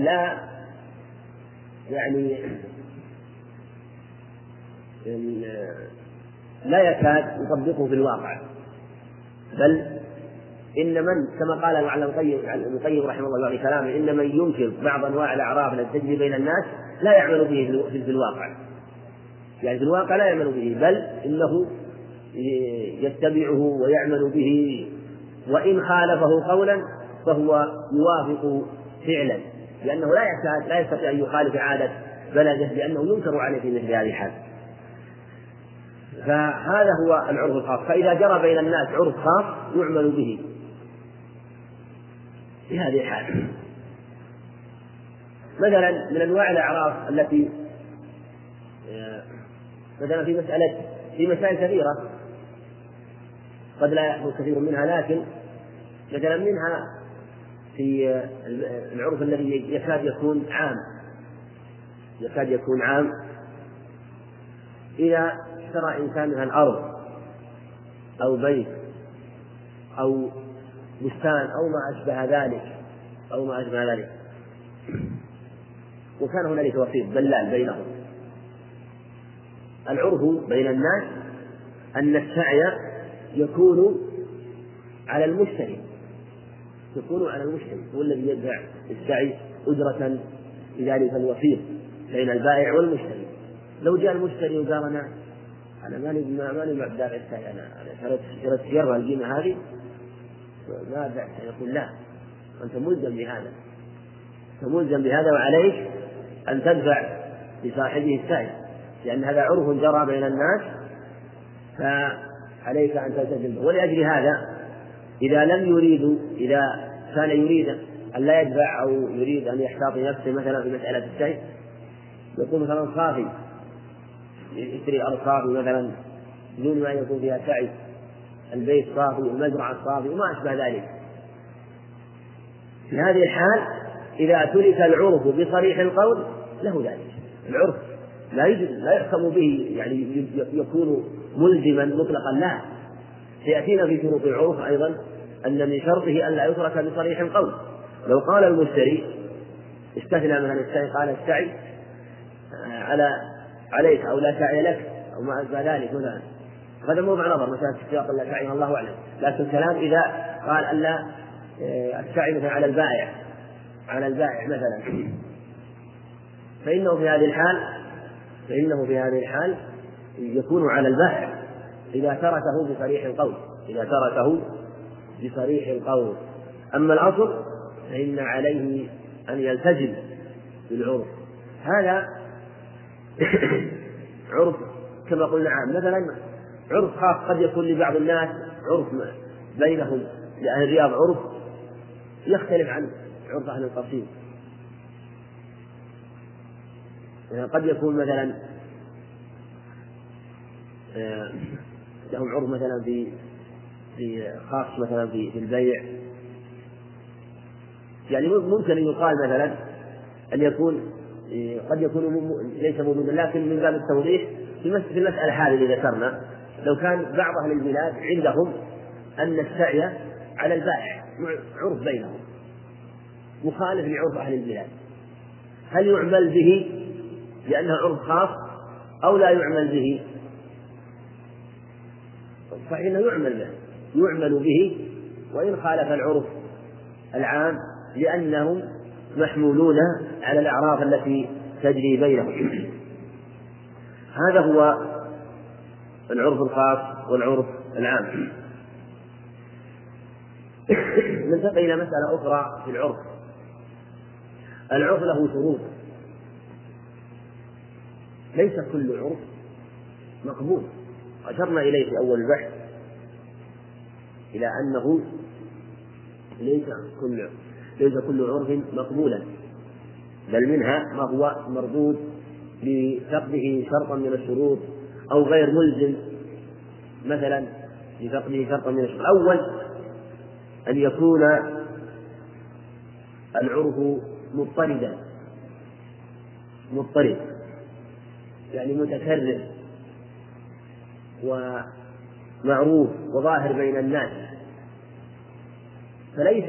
لا يكاد يطبقه في الواقع، بل إن من كما قال ابن القيم رحمه الله في كلامه: إن من ينكر بعض أنواع الأعراف التي تجري بين الناس لا يعمل به في الواقع، يعني في الواقع لا يعمل به، بل إنه يتبعه ويعمل به، وإن خالفه قولا فهو يوافق فعلا، لأنه لا يستطيع أن يخالف عادة بلده، لأنه ينكر عليه في مثل هذه الحال. فهذا هو العرف الخاص. فإذا جرى بين الناس عرف خاص يعمل به في هذه الحال. مثلا من أنواع الأعراف التي مثلا في مسائل كثيرة قد لا يحصل كثير منها، لكن مثلا منها في العرف الذي يكاد يكون عام إذا اشترى إنسان مثلا أرض أو بيت أو بستان أو ما أشبه ذلك، وكان هنالك وسيط دلال بينهم، العرف بين الناس أن السعي يكون على المشتري، هو الذي يدفع السعي أجرة بذلك الوسيط بين البائع والمشتري. لو جاء المشتري وقال: أنا ماني دافع السعي، أنا شريت سيارة القيمة هذه ما أدفع، يقول: لا، أنت ملزم بهذا وعليك أن تدفع لصاحبه السعي، لأن هذا عرف جرى بين الناس فعليك أن تلتزم. ولأجل هذا إذا كان يريد أن لا يدفع أو يريد أن يحتاطي نفسه مثلا في مسألة السعي، يكون مثلا صافي، يشتري أرض صافي مثلا بدون ما يكون فيها سعي، البيت صافي، المزرعة صافي وما أشبه ذلك. في هذه الحال إذا ترك العرف بصريح القول له ذلك. العرف لا يحكم به يعني يكون ملزما مطلقا، لا. سيأتينا في شروط العرف أيضا أن من شرطه ألا يترك بصريح القول. لو قال المشتري استثنى مثلا السعي، قال: السعي عليك أو لا سعي لك أو ما أشبه ذلك مثلا، هذا موضع نظر مثلا في سياق لا تعين الله أعلم، لكن الكلام إذا قال ألا السعي مثلا على البائع مثلا، فإنه في هذه الحال يكون على البائع إذا تركه بصريح القول. أما الأصل فإن عليه أن يلتزم بالعرف. هذا عرف كما قلنا عام، مثلا عرف خاص قد يكون لبعض الناس، عرف بينهم لأهل الرياض عرف يختلف عن عرف أهل القصيم. يعني قد يكون مثلا لهم عرف مثلا في خاص مثلا في البيع، يعني ممكن أن يقال مثلا أن يكون قد يكون ليس موجودا، لكن من باب التوضيح في المسألة هذه اللي ذكرنا، لو كان بعض أهل البلاد عندهم أن السعي على البائع عرف بينهم مخالف لعرف أهل البلاد، هل يعمل به لأنه عرف خاص أو لا يعمل به؟ صحيح أنه يعمل به وإن خالف العرف العام، لأنهم محمولون على الأعراف التي تجري بينهم. هذا هو العرف الخاص والعرف العام. ننتقل إلى مسألة أخرى في العرف. العرف له شروط، ليس كل عرف مقبول. أشرنا إليه في أول البحث إلى أنه ليس كل عرف مقبولا، بل منها ما هو مردود لفقده شرطا من الشروط أو غير ملزم، مثلا لفقده شرطا من الشروط. أول أن يكون العرف مضطرد يعني متكرر ومعروف وظاهر بين الناس، فليس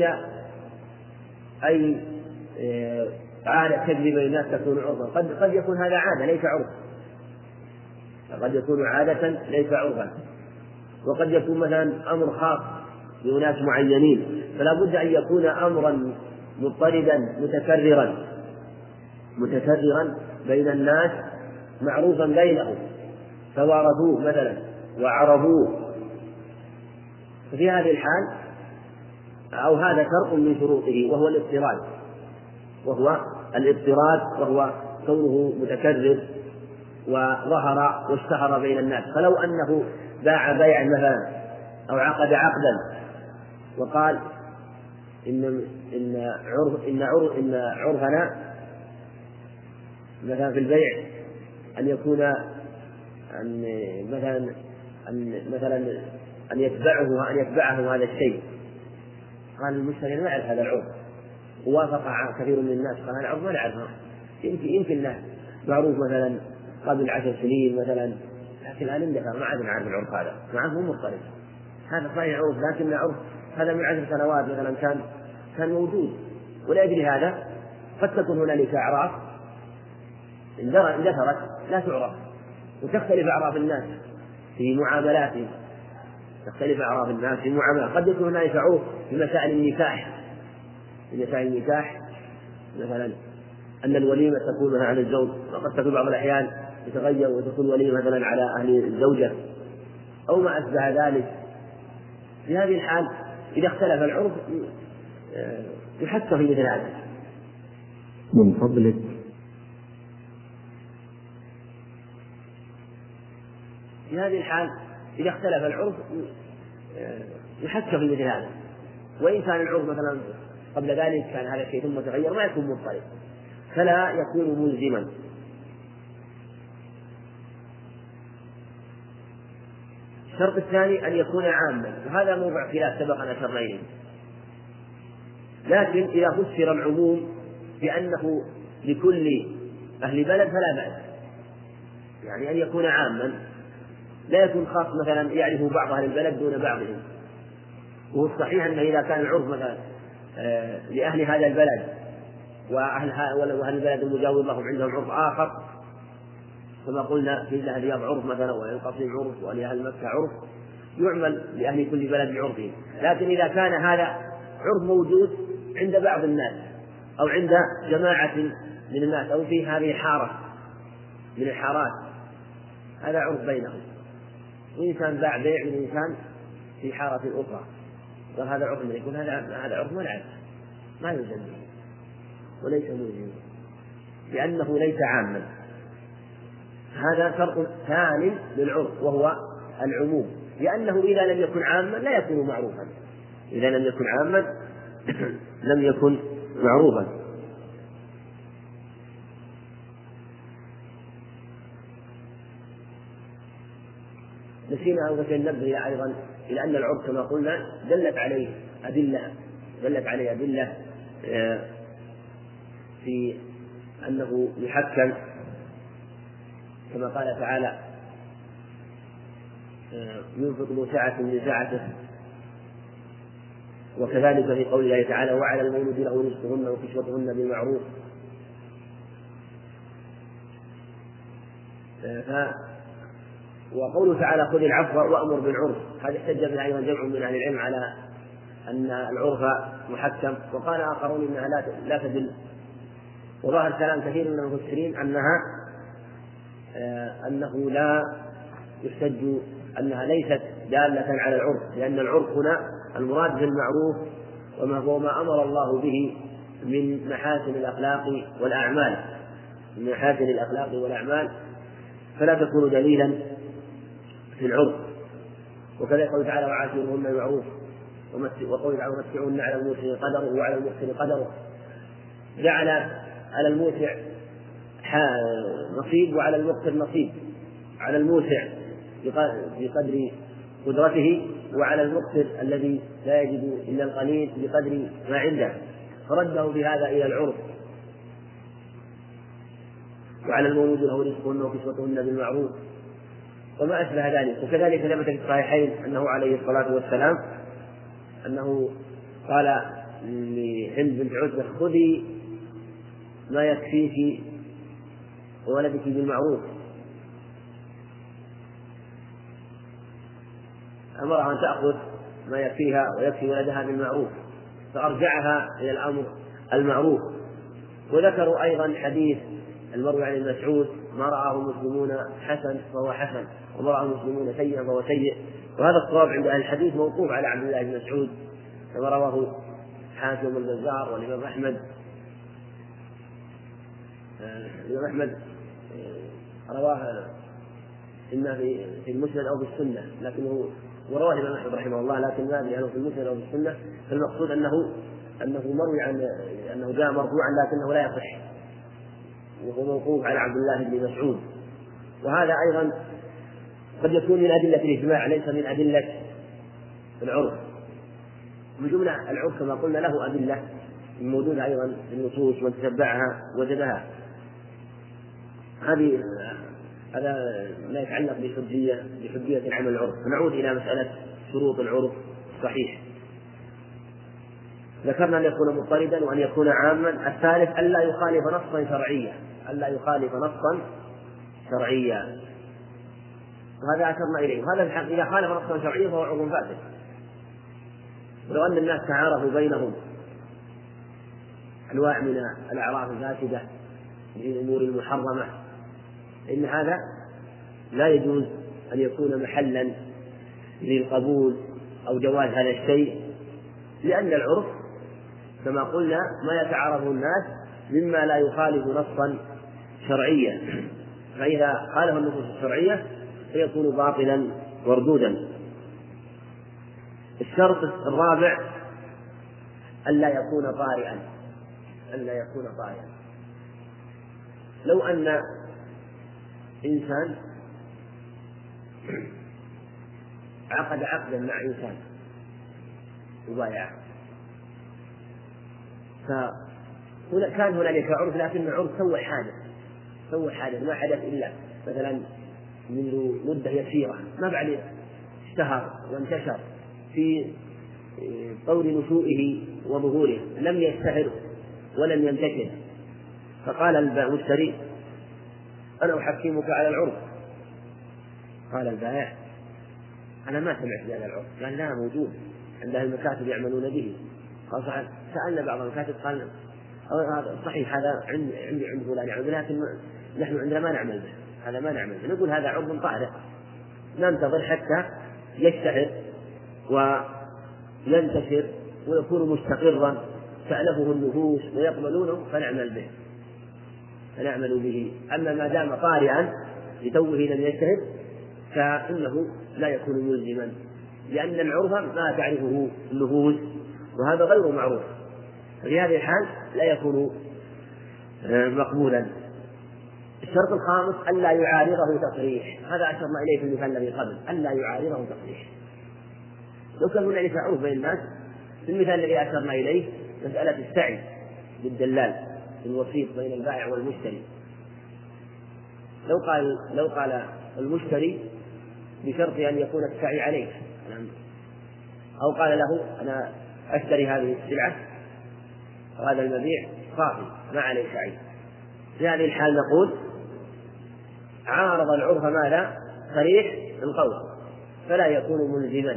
أي عادة تجري بين الناس تكون عرفا. قد يكون هذا عادة ليس عرفا، قد يكون عادة ليس عرفا، وقد يكون مثلا أمر خاص لأناس معينين، فلا بد أن يكون أمرا مضطردا متكررا بين الناس معروفا بينهم توارثوه مثلا وعرفوه. ففي هذه الحال أو هذا شرط من شروطه وهو الاضطراد وهو كونه متكرر وظهر واشتهر بين الناس. فلو أنه باع بيعا مثلا أو عقد عقدا وقال إن عرفنا مثلا في البيع أن يكون أن يتبعه هذا الشيء، قال المشتري ما يعرف هذا العرف، ووافق كثير من الناس قال هذا العرف ما نعرفه، يمكن له معروف مثلا قبل 10 سنين مثلا، لكن الآن اندثر ما عاد نعرف العرف هذا، معه مو مضطرب. هذا صحيح عرف، لكن عرف هذا من 10 سنوات مثلا كان موجود، ولأجل هذا قد تكون هنالك أعراف اندثرت لا تعرف، وتختلف أعراف الناس في معاملاتهم، قد يكون هنالك عرف في مسائل النكاح مثلا أن الوليمة تكون على الزوج، وقد تكون بعض الأحيان يتغير وتكون وليمة مثلا على أهل الزوجة أو ما أشبه ذلك. في هذه الحال إذا اختلف العرف يحكم في مثل هذا. من فضلك في هذه الحال إذا اختلف العرف يحكم في مثل هذا، وإن كان العرف مثلا قبل ذلك كان هذا الشيء ثم تغير ما يكون مضطرب، فلا يكون ملزما. الشرط الثاني أن يكون عاما، وهذا موضع خلاف سبق أن أشرنا إليه، لكن إذا فسر العموم بأنه لكل أهل بلد فلا بأس، يعني أن يكون عاما لا يكون خاص مثلا يعرفه بعض أهل البلد دون بعضهم. وهو الصحيح أن إذا كان العرف مثلا لأهل هذا البلد وأهل البلد المجاور لهم عندهم عرف آخر، كما قلنا في أهل الرياض عرف مثلا، وللقصيم عرف، ولأهل مكة عرف، يعمل لأهل كل بلد بعرفهم. لكن إذا كان هذا عرف موجود عند بعض الناس أو عند جماعة من الناس أو في هذه حارة من الحارات، هذا عرف بينهم، وإنسان باع بيع من إنسان في حارة أخرى قال هذا عرف، يقول هذا عرف ملعب ما يوجد وليس موجود لأنه ليس عاما. هذا شرط ثاني للعرف وهو العموم، لأنه إذا لم يكن عاما لا يكون معروفا، إذا لم يكن عاما لم يكن معروفا. نسينا أن ننبه أيضا إلى أن العرف كما قلنا دلت عليه أدلة في أنه يحكم، كما قال تعالى ينفق ذو سعة من سعته، وكذلك في قول الله تعالى وعلى المولود له رزقهن وكسوتهن بالمعروف. وقوله تعالى خذ العفو وأمر بالعرف، هذا احتج بها أيضا جمع من أهل العلم على أن العرف محكم، وقال آخرون إنها لا تدل. وظاهر كلام كثير من المفسرين أنه لا يحتج، أنها ليست دالة على العرف، لأن العرف هنا المراد بالمعروف وما هو ما أمر الله به من محاسن الأخلاق والأعمال، فلا تكون دليلا في العرف. وكذلك قال تعالى وعاشرهن بالمعروف، وقول تعالى ومتعوهن على الموسع قدره وعلى المحسن قدره، جعل على الموسع نصيب وعلى المقتر نصيب، على الموسع بقدر قدرته، وعلى المقتر الذي لا يجد إلا القليل بقدر ما عنده، فرده بهذا إلى العرف. وعلى المولود له رزقهن وكسوتهن بالمعروف وما أشبه ذلك. وكذلك ثبت في الصحيحين أنه عليه الصلاة والسلام أنه قال لهند بنت عتبة خذي ما يكفيك وولدك بالمعروف، أمرها أن تأخذ ما يكفيها ويكفي ولدها بالمعروف، فأرجعها إلى الأمر المعروف. وذكروا أيضا حديث المروي عن المسعود ما رآه المسلمون حسن فهو حسن وما رآه المسلمون سيئا فهو سيء، وهذا الصواب عند أهل الحديث موقوف على عبد الله بن مسعود كما رواه حاكم البزار والإمام أحمد. الإمام أحمد رواه إما في المسند أو في السنة، لكنه ورواه الإمام أحمد رحمه الله، لكن ما أدري هل في المسند أو في السنة. فالمقصود أنه مروي عن أنه جاء مرفوعا لكنه لا يصح، وهو موقوف على عبد الله بن مسعود. وهذا أيضا قد يكون من أدلة الإجماع ليس من أدلة العرف. من جملة العرف كما قلنا له أدلة موجودة أيضا في النصوص ومن تتبعها وجدها. هذا لا يتعلق بحجية العمل العرف. نعود إلى مسألة شروط العرف الصحيح. ذكرنا أن يكون مضطردا وأن يكون عاما. الثالث ألا يخالف نصا شرعيا، وهذا أشرنا إليه. وهذا الحق إذا خالف نصا شرعيا فهو عرف فاسد. ولو أن الناس تعارفوا بينهم أنواع من الأعراف الفاسدة من الأمور المحرمة، إن هذا لا يجوز أن يكون محلا للقبول أو جواز هذا الشيء، لأن العرف كما قلنا ما يتعارف الناس مما لا يخالف نصا شرعيا، فإذا خالف النصوص الشرعية فيكون باطلا مردودا. الشرط الرابع ألا يكون طارئا. لو أن إنسان عقد عقدا مع إنسان وبايعه، فكان هنالك عرف، لكن العرف سوى حادث ما حدث إلا مثلا منذ مدة يسيرة، ما بعد اشتهر وانتشر في طور نشوئه وظهوره، لم يشتهر ولم ينتشر. فقال المشتري أنا أحكمك على العرف. قال البائع أنا ما سمعت بهذا العرف. قال لا، موجود عند المكاتب يعملون به. قال سألنا بعض المكاتب قال صحيح هذا عند فلان يعمل به، لكن نحن عندنا ما نعمل به، هذا ما نعمل به. نقول هذا عرض طارئ، ننتظر حتى يشتهر وينتشر ويكون مستقرا تألفه النفوس ويقبلونه فنعمل به. أما ما دام طارئا لتوه لم يشتهر فإنه لا يكون ملزما، لأن العرف ما تعرفه النفوس وهذا غير معروف، في هذه الحال لا يكون مقبولا. الشرط الخامس ألا يعارضه تصريح. هذا أشرنا إليه في المثال الذي قبل، ألا يعارضه تصريح. لو كان هنالك عرف بين الناس في المثال الذي أشرنا إليه مسألة السعي بالدلال الوسيط بين البائع والمشتري، لو قال المشتري بشرط أن يكون السعي عليك، أو قال له أنا أشتري هذه السلعة وهذا المبيع صافي ما عليه سعي، في هذه الحال نقول عارض العرف ماذا؟ صريح القول، فلا يكون ملزما.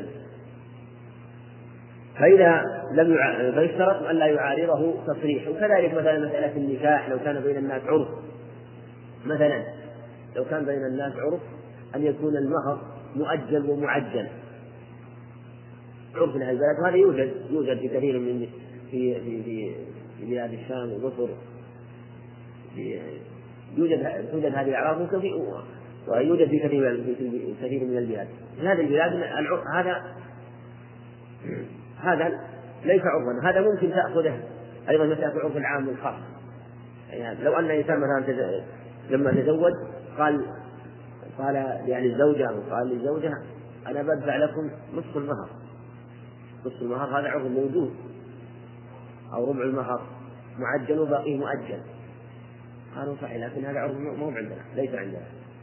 فيشترط أن لا يعارضه تصريح. وكذلك مثلا مسألة النكاح، لو كان بين الناس عرف، مثلا لو كان بين الناس عرف أن يكون المهر مؤجل ومعجل، عرف في البلد، وهذا يوجد في كثير من في بلاد الشام ومصر، توجد هذه الأعراف ويوجد في كثير من البلاد. في هذه البلاد هذا ليس عرفا، هذا ممكن تأخذه أيضا مسألة العرف العام والخاص. يعني لو أن إنسان مثلا لما تزوج قال يعني الزوجة وقال للزوجة أنا بدفع لكم نصف المهر، هذا عرف موجود، أو ربع المهر معجل وباقيه مؤجل. قالوا صحيح، لكن هذا عرف مو عندنا، ليس عندنا،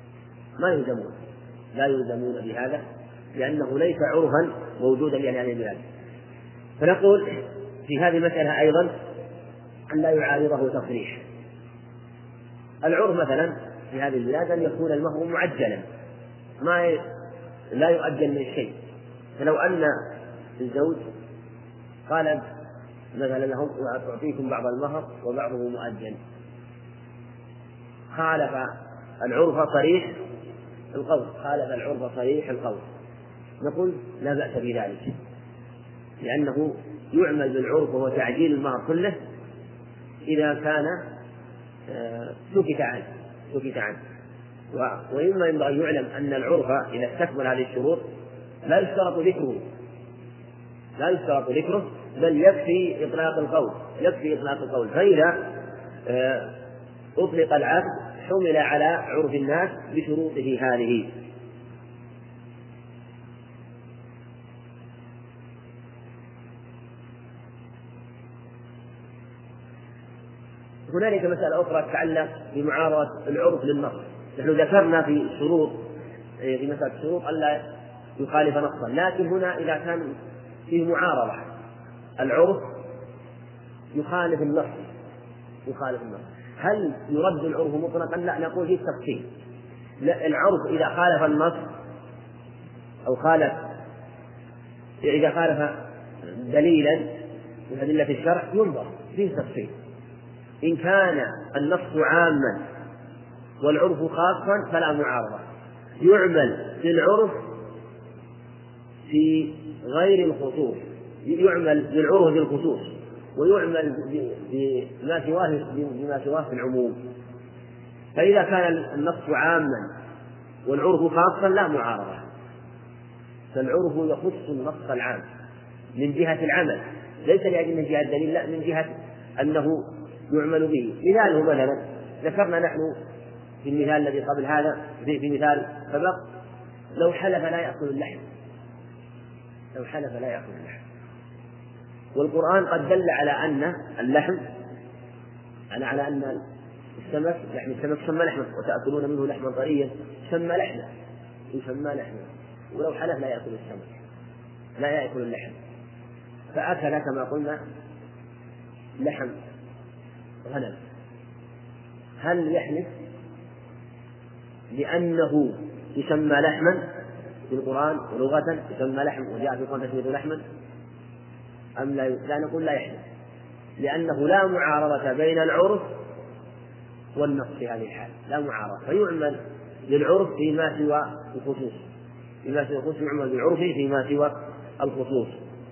لا يلزمون بهذا، لأنه ليس عرفا موجودا في هذه البلاد. فنقول في هذه المسألة أيضا أن لا يعارضه تصريح. العرف مثلا في هذه البلاد أن يكون المهر معجلا، لا يؤجل من شيء. فلو أن الزوج قال مثلا لهم أعطيكم بعض المهر وبعضه مؤجل، خالف العرف صريح القول، نقول لا بأس بذلك، لأنه يعمل بالعرف وهو تعجيل المهر كله إذا كان سكت عنه. وإما ينبغي يعلم أن العرف إذا استكمل هذه الشروط لا يشترط ذكره، بل يكفي إطلاق القول. فإذا أطلق العقد حمل على عرف الناس بشروطه هذه. هنالك مسألة أخرى تتعلق بمعارضة العرف للنص. نحن ذكرنا في مسألة الشروط ألا يخالف نصا، لكن هنا إذا كان فيه معارضة العرف يخالف النص، هل يرد العرف مطلقا؟ لا، نقول فيه تفصيل. العرف إذا خالف النص أو إذا خالف دليلا من أدلة الشرع ينظر فيه تفصيل. إن كان النص عاما والعرف خاصا فلا معارضة، يعمل بالعرف في غير الخصوص، يعمل بالعرف بالخصوص، ويعمل بما سواه في العموم. فإذا كان النص عاما والعرف خاصا لا معارضة، فالعرف يخص النص العام من جهة العمل، ليس لأجل من جهة الدليل، لا، من جهة أنه يعمل به. مثاله مثلا ذكرنا نحن في المثال الذي قبل هذا، في مثال سبق، لو حلف لا يأكل اللحم، والقرآن قد دل على أن اللحم على أن السمك سمى لحما وتأكلون منه لحما طريا، يسمى لحما، ولو حلف لا يأكل السمك، لا يأكل اللحم، فأكل كما قلنا لحم غنم، هل يحلف لأنه يسمى لحما في القرآن ولغة يسمى لحم وجاء في القرآن تسميته لحما أم لا نقول لا يحدث، لأنه لا معارضة بين العرف والنص في هذه الحالة، لا معارضة، فيعمل للعرف فيما سوى الخصوص، فيما سوى الخصوص يعمل بالعرف فيما سوى الخصوص.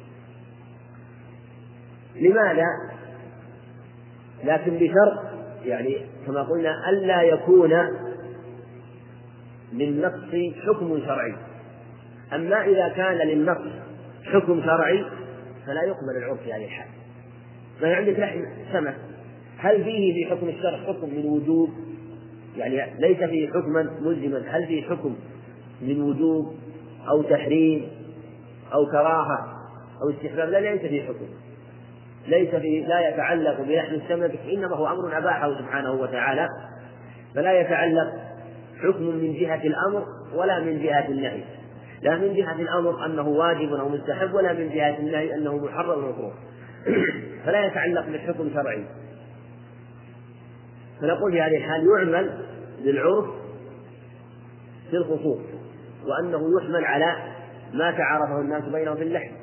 لماذا؟ لكن بشرط يعني كما قلنا ألا يكون للنص حكم شرعي. أما إذا كان للنص حكم شرعي فلا يقبل العرف في هذه الحال. ما عندك لحم سمك، هل فيه في حكم الشرع حكم من وجوب، يعني ليس فيه حكما ملزما، هل فيه حكم من وجوب أو تحريم أو كراهة أو استحباب؟ لا، ليس فيه حكم، لا يتعلق بلحم السمك، إنما هو أمر أباحه سبحانه وتعالى، فلا يتعلق حكم من جهة الأمر ولا من جهة النهي، لا من جهة الأمر أنه واجب أو مستحب ولا من جهة النهي أنه محرم أو مكروه فلا يتعلق بالحكم شرعي. فنقول في هذه الحال يعمل للعرف في الخصوص، وأنه يحمل على ما تعارفه الناس بينهم في اللحم.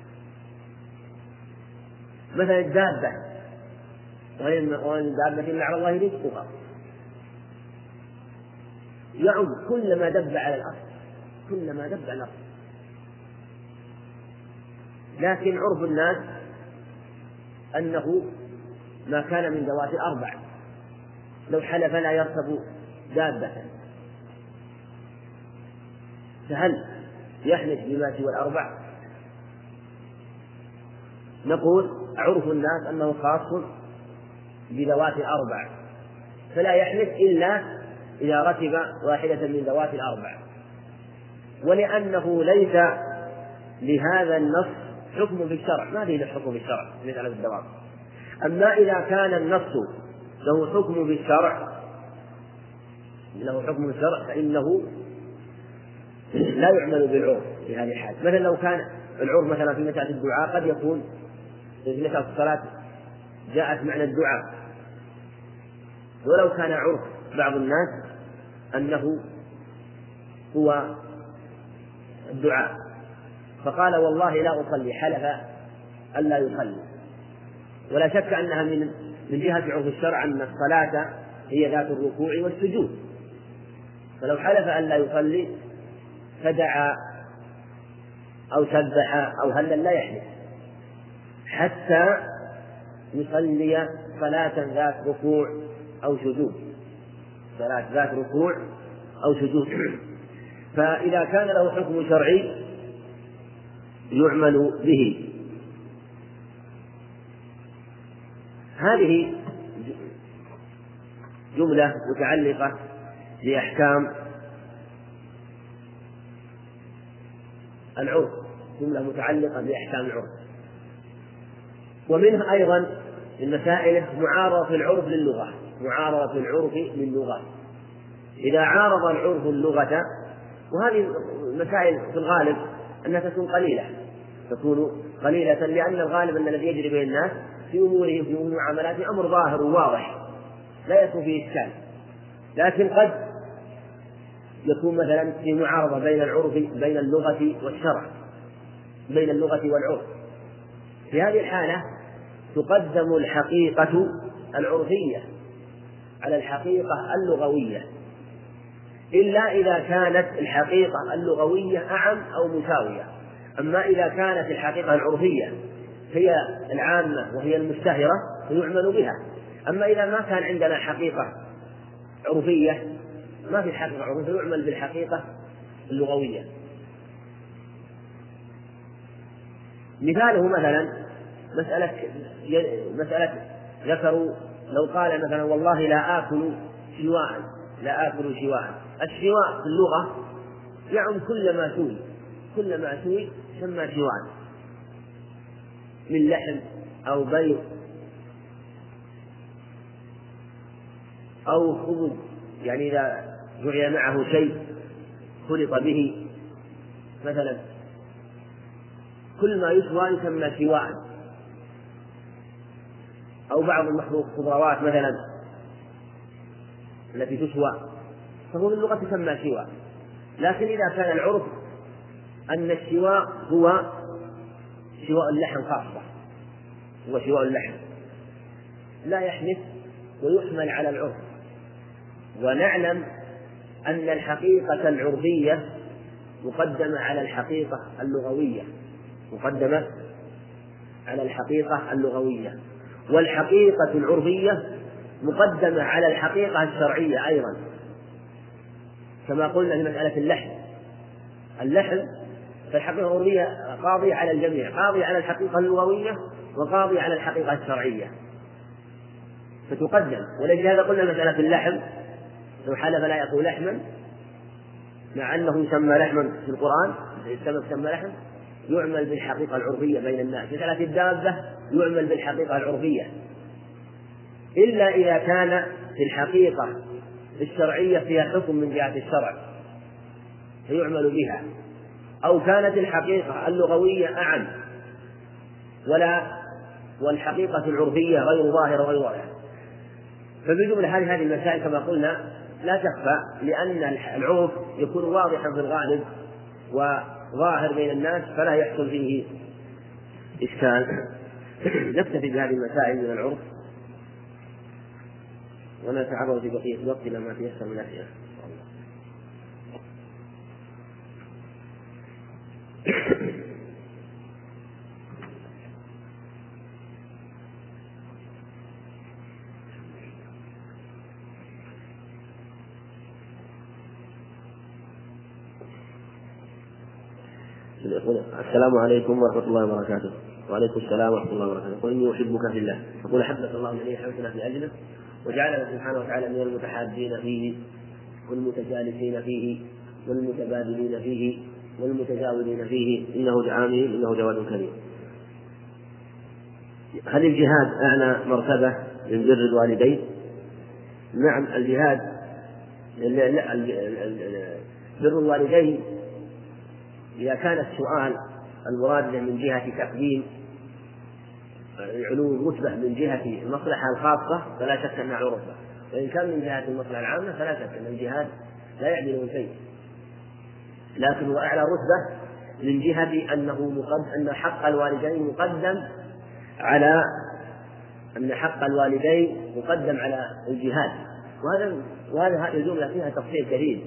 مثلا الدابة، ومن دابة إلا على الله رزقها، يعم كل ما دب على الأرض، كل ما دب على الأرض. لكن عرف الناس أنه ما كان من ذوات الأربع، لو حلف لا يركب دابة، فهل يحلف بما سوى الأربع؟ نقول عرف الناس أنه خاص بذوات الأربع، فلا يحلف إلا إذا ركب واحدة من ذوات الأربع، ولأنه ليس لهذا النص حكم في الشرع، ما فيه حكم في الشرع مثل الدواب. أما إذا كان النص له حكم في الشرع فإنه لا يعمل بالعرف في هذه الحال. مثلا لو كان العرف مثلا في مسألة الدعاء قد يكون في مسألة الصلاة جاءت معنى الدعاء، ولو كان عرف بعض الناس أنه هو الدعاء فقال والله لا أصلي، حلف ألا يصلي، ولا شك أنها من جهة عرف الشرع أن الصلاة هي ذات الركوع والسجود، فلو حلف ألا يصلي فدعا أو سبح أو هلل لا يحلف حتى يصلي صلاة ذات ركوع أو سجود، صلاة ذات ركوع أو سجود. فإذا كان له حكم شرعي يعمل به. هذه جملة متعلقة بأحكام العرف، جملة متعلقة بأحكام العرف. ومنها أيضا من مسائله معارضة العرف للغة، معارضة العرف للغة. إذا عارض العرف اللغة، وهذه مسائل في الغالب أنها تكون قليلة لأن الغالب أن الذي يجري بين الناس في أمورهم في أمور معاملاتهم أمر ظاهر وواضح لا يكون فيه إشكال، لكن قد يكون مثلا في معارضة بين العرف بين اللغة والشرع، بين اللغة والعرف. في هذه الحالة تقدم الحقيقة العرفية على الحقيقة اللغوية، إلا إذا كانت الحقيقة اللغوية أعم أو مساوية. أما إذا كانت الحقيقة العرفية هي العامة وهي المشتهرة فيعمل بها. أما إذا ما كان عندنا حقيقة عرفية، ما في حقيقة عرفية، يعمل بالحقيقة اللغوية. مثاله مثلا مسألة ذكروا لو قال مثلا والله لا آكل شواء، الشواء في اللغة يعم كل ما سوي يسمى شواء، من لحم أو بيض أو خبز، يعني إذا جعل معه شيء خلط به مثلا، كل ما يسوى يسمى شواء. أو بعض المخلوق خضروات مثلا التي تسوى فهو باللغة تسمى شواء. لكن إذا كان العرف أن الشواء هو شواء اللحم خاصة، هو شواء اللحم لا يحنث ويحمل على العرف. ونعلم أن الحقيقة العرفية مقدمة على الحقيقة اللغوية، مقدمة على الحقيقة اللغوية، والحقيقة العرفية مقدمة على الحقيقة الشرعية أيضا، كما قلنا في مسألة اللحم فالحقيقة العرفية قاضية على الجميع، قاضية على الحقيقة اللغوية وقاضية على الحقيقة الشرعية فتقدم. ولهذا قلنا مسألة اللحم لو حلف لا يأكل لحما مع أنه يسمى لحما في القرآن، السمك يسمى لحم، يعمل بالحقيقة العرفية بين الناس. مسألة الدابة يعمل بالحقيقة العرفية، إلا إذا كان في الحقيقة الشرعية فيها حكم من جهة الشرع فيعمل بها، أو كانت الحقيقة اللغوية أعم والحقيقة العرفية غير ظاهرة وغير واضحة. فبجملة هذه المسائل كما قلنا لا تخفى، لأن العرف يكون واضحا في الغالب وظاهر بين الناس فلا يحصل فيه إشكال. نكتفي بهذه المسائل من العرف ونتعرض في بقية الوقت لما تيسر من الأسئلة. السلام عليكم ورحمة الله وبركاته. وعليكم السلام ورحمة الله وبركاته. يقول إني أحبك في الله، يقول أحبك الله الذي حببتنا في أجله وجعلنا سبحانه وتعالى من المتحابين فيه والمتجالسين فيه والمتبادلين فيه والمتجاورين فيه، إنه عامل إنه جواد كريم. هل الجهاد أعلى مرتبة من بر الوالدين؟ نعم، الجهاد بر الوالدين إذا كان السؤال المراد من جهة تقديم علو الرتبة من جهة المصلحة الخاصة فلا شك أنها علو رتبة، وإن كان من جهة المصلحة العامة فلا شك أن الجهاد لا يعدل شيء، لكن هو أعلى رتبة من جهة أن حق الوالدين مقدم على الجهاد. وهذه الجملة فيها تفصيل كثير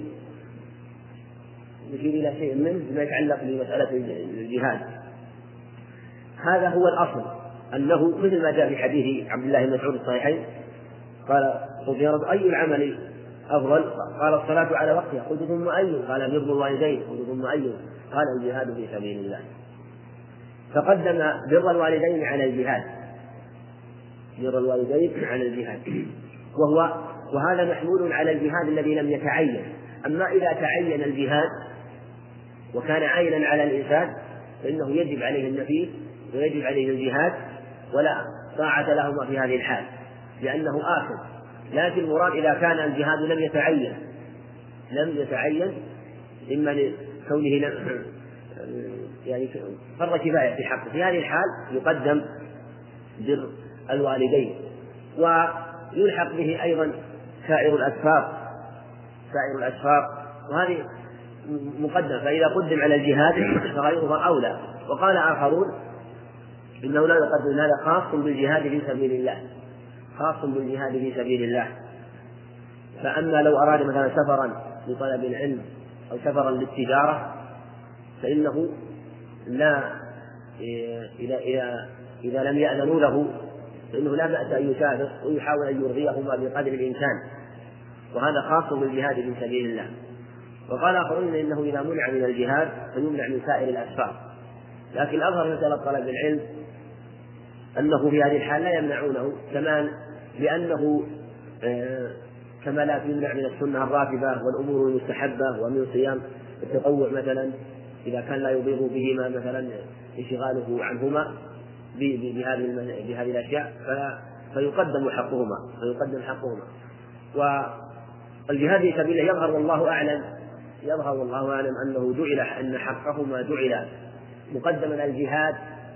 يشير إلى شيء منه ما يتعلق بمسألة الجهاد. هذا هو الأصل، أنه مثل ما جاء في حديث عبد الله بن مسعود الصحيحين قال: قلت يا رب أي العمل أفضل؟ قال: الصلاة على وقتها. قلت: ثم أي؟ قال: بر الوالدين. قلت: ثم أي؟ قال: الجهاد في سبيل الله. فقدم بر الوالدين على الجهاد، وهذا محمول على الجهاد الذي لم يتعين. أما إذا تعين الجهاد وكان عينا على الإنسان فإنه يجب عليه النفيذ ويجب عليه الجهاد، ولا طاعة لهما في هذه الحال لأنه آثم. لكن المراد إذا كان الجهاد لم يتعين إما لكونه يعني فرض كفاية في حقه، في هذه الحال يقدم بر الوالدين، ويلحق به أيضا سائر الأسفار، وهذه مقدم. فإذا قدم على الجهاد فغيره أولى. وقال آخرون إنه لا يقدم، هذا خاص بالجهاد في سبيل الله. فأما لو أراد مثلا سفرا لطلب العلم أو سفرا للتجارة فإنه لا إذا لم يأذنوا له فإنه لا بأس أن يسافر ويحاول أن يرضيهما بقدر الإمكان، وهذا خاص بالجهاد في سبيل الله. وقال آخرون إنه إذا منع من الجهاد فيمنع من سائر الأسفار، لكن الأظهر مسألة طلب العلم أنه في هذه الحال لا يمنعونه، كمان لأنه كما لا يمنع من السنة الراتبة والأمور المستحبة ومن صيام التطوع مثلا إذا كان لا يضير بهما مثلا انشغاله عنهما بهذه الأشياء فيقدم حقهما. والجهاد في سبيل الله يظهر والله أعلم أن حقهما جعل مقدما على الجهاد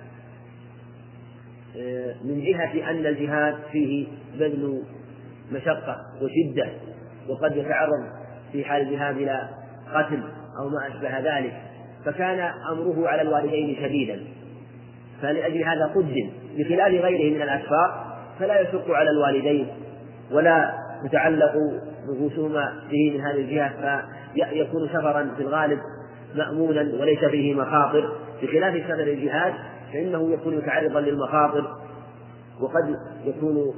من جهة أن الجهاد فيه بذل مشقة وشدة، وقد يتعرض في حال الذهاب إلى قتل أو ما أشبه ذلك، فكان أمره على الوالدين شديدا، فلأجل هذا قدم، بخلاف غيره من الأسفار فلا يشق على الوالدين ولا تتعلق نفوسهما به من هذه الجهة، فيكون سفرا في الغالب مأمونا وليس فيه مخاطر، بخلاف سفر الجهاد فإنه يكون متعرضا للمخاطر، وقد يكون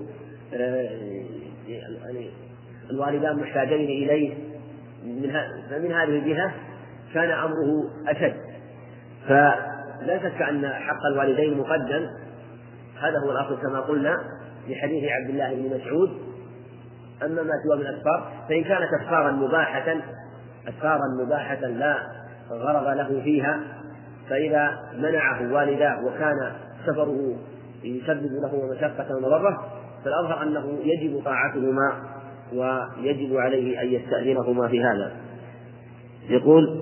الوالدان محتاجين إليه، فمن هذه الجهة كان أمره أشد. فلا شك أن حق الوالدين مقدم، هذا هو الأصل كما قلنا لحديث عبد الله بن مسعود. أما ما سوى من الأسفار فإن كانت أسفارا مباحة لا غرض له فيها، فإذا منعه والداه وكان سفره يسبب له مشقة ومضرة فالأظهر أنه يجب طاعتهما ويجب عليه أن يستأذنهما في هذا. يقول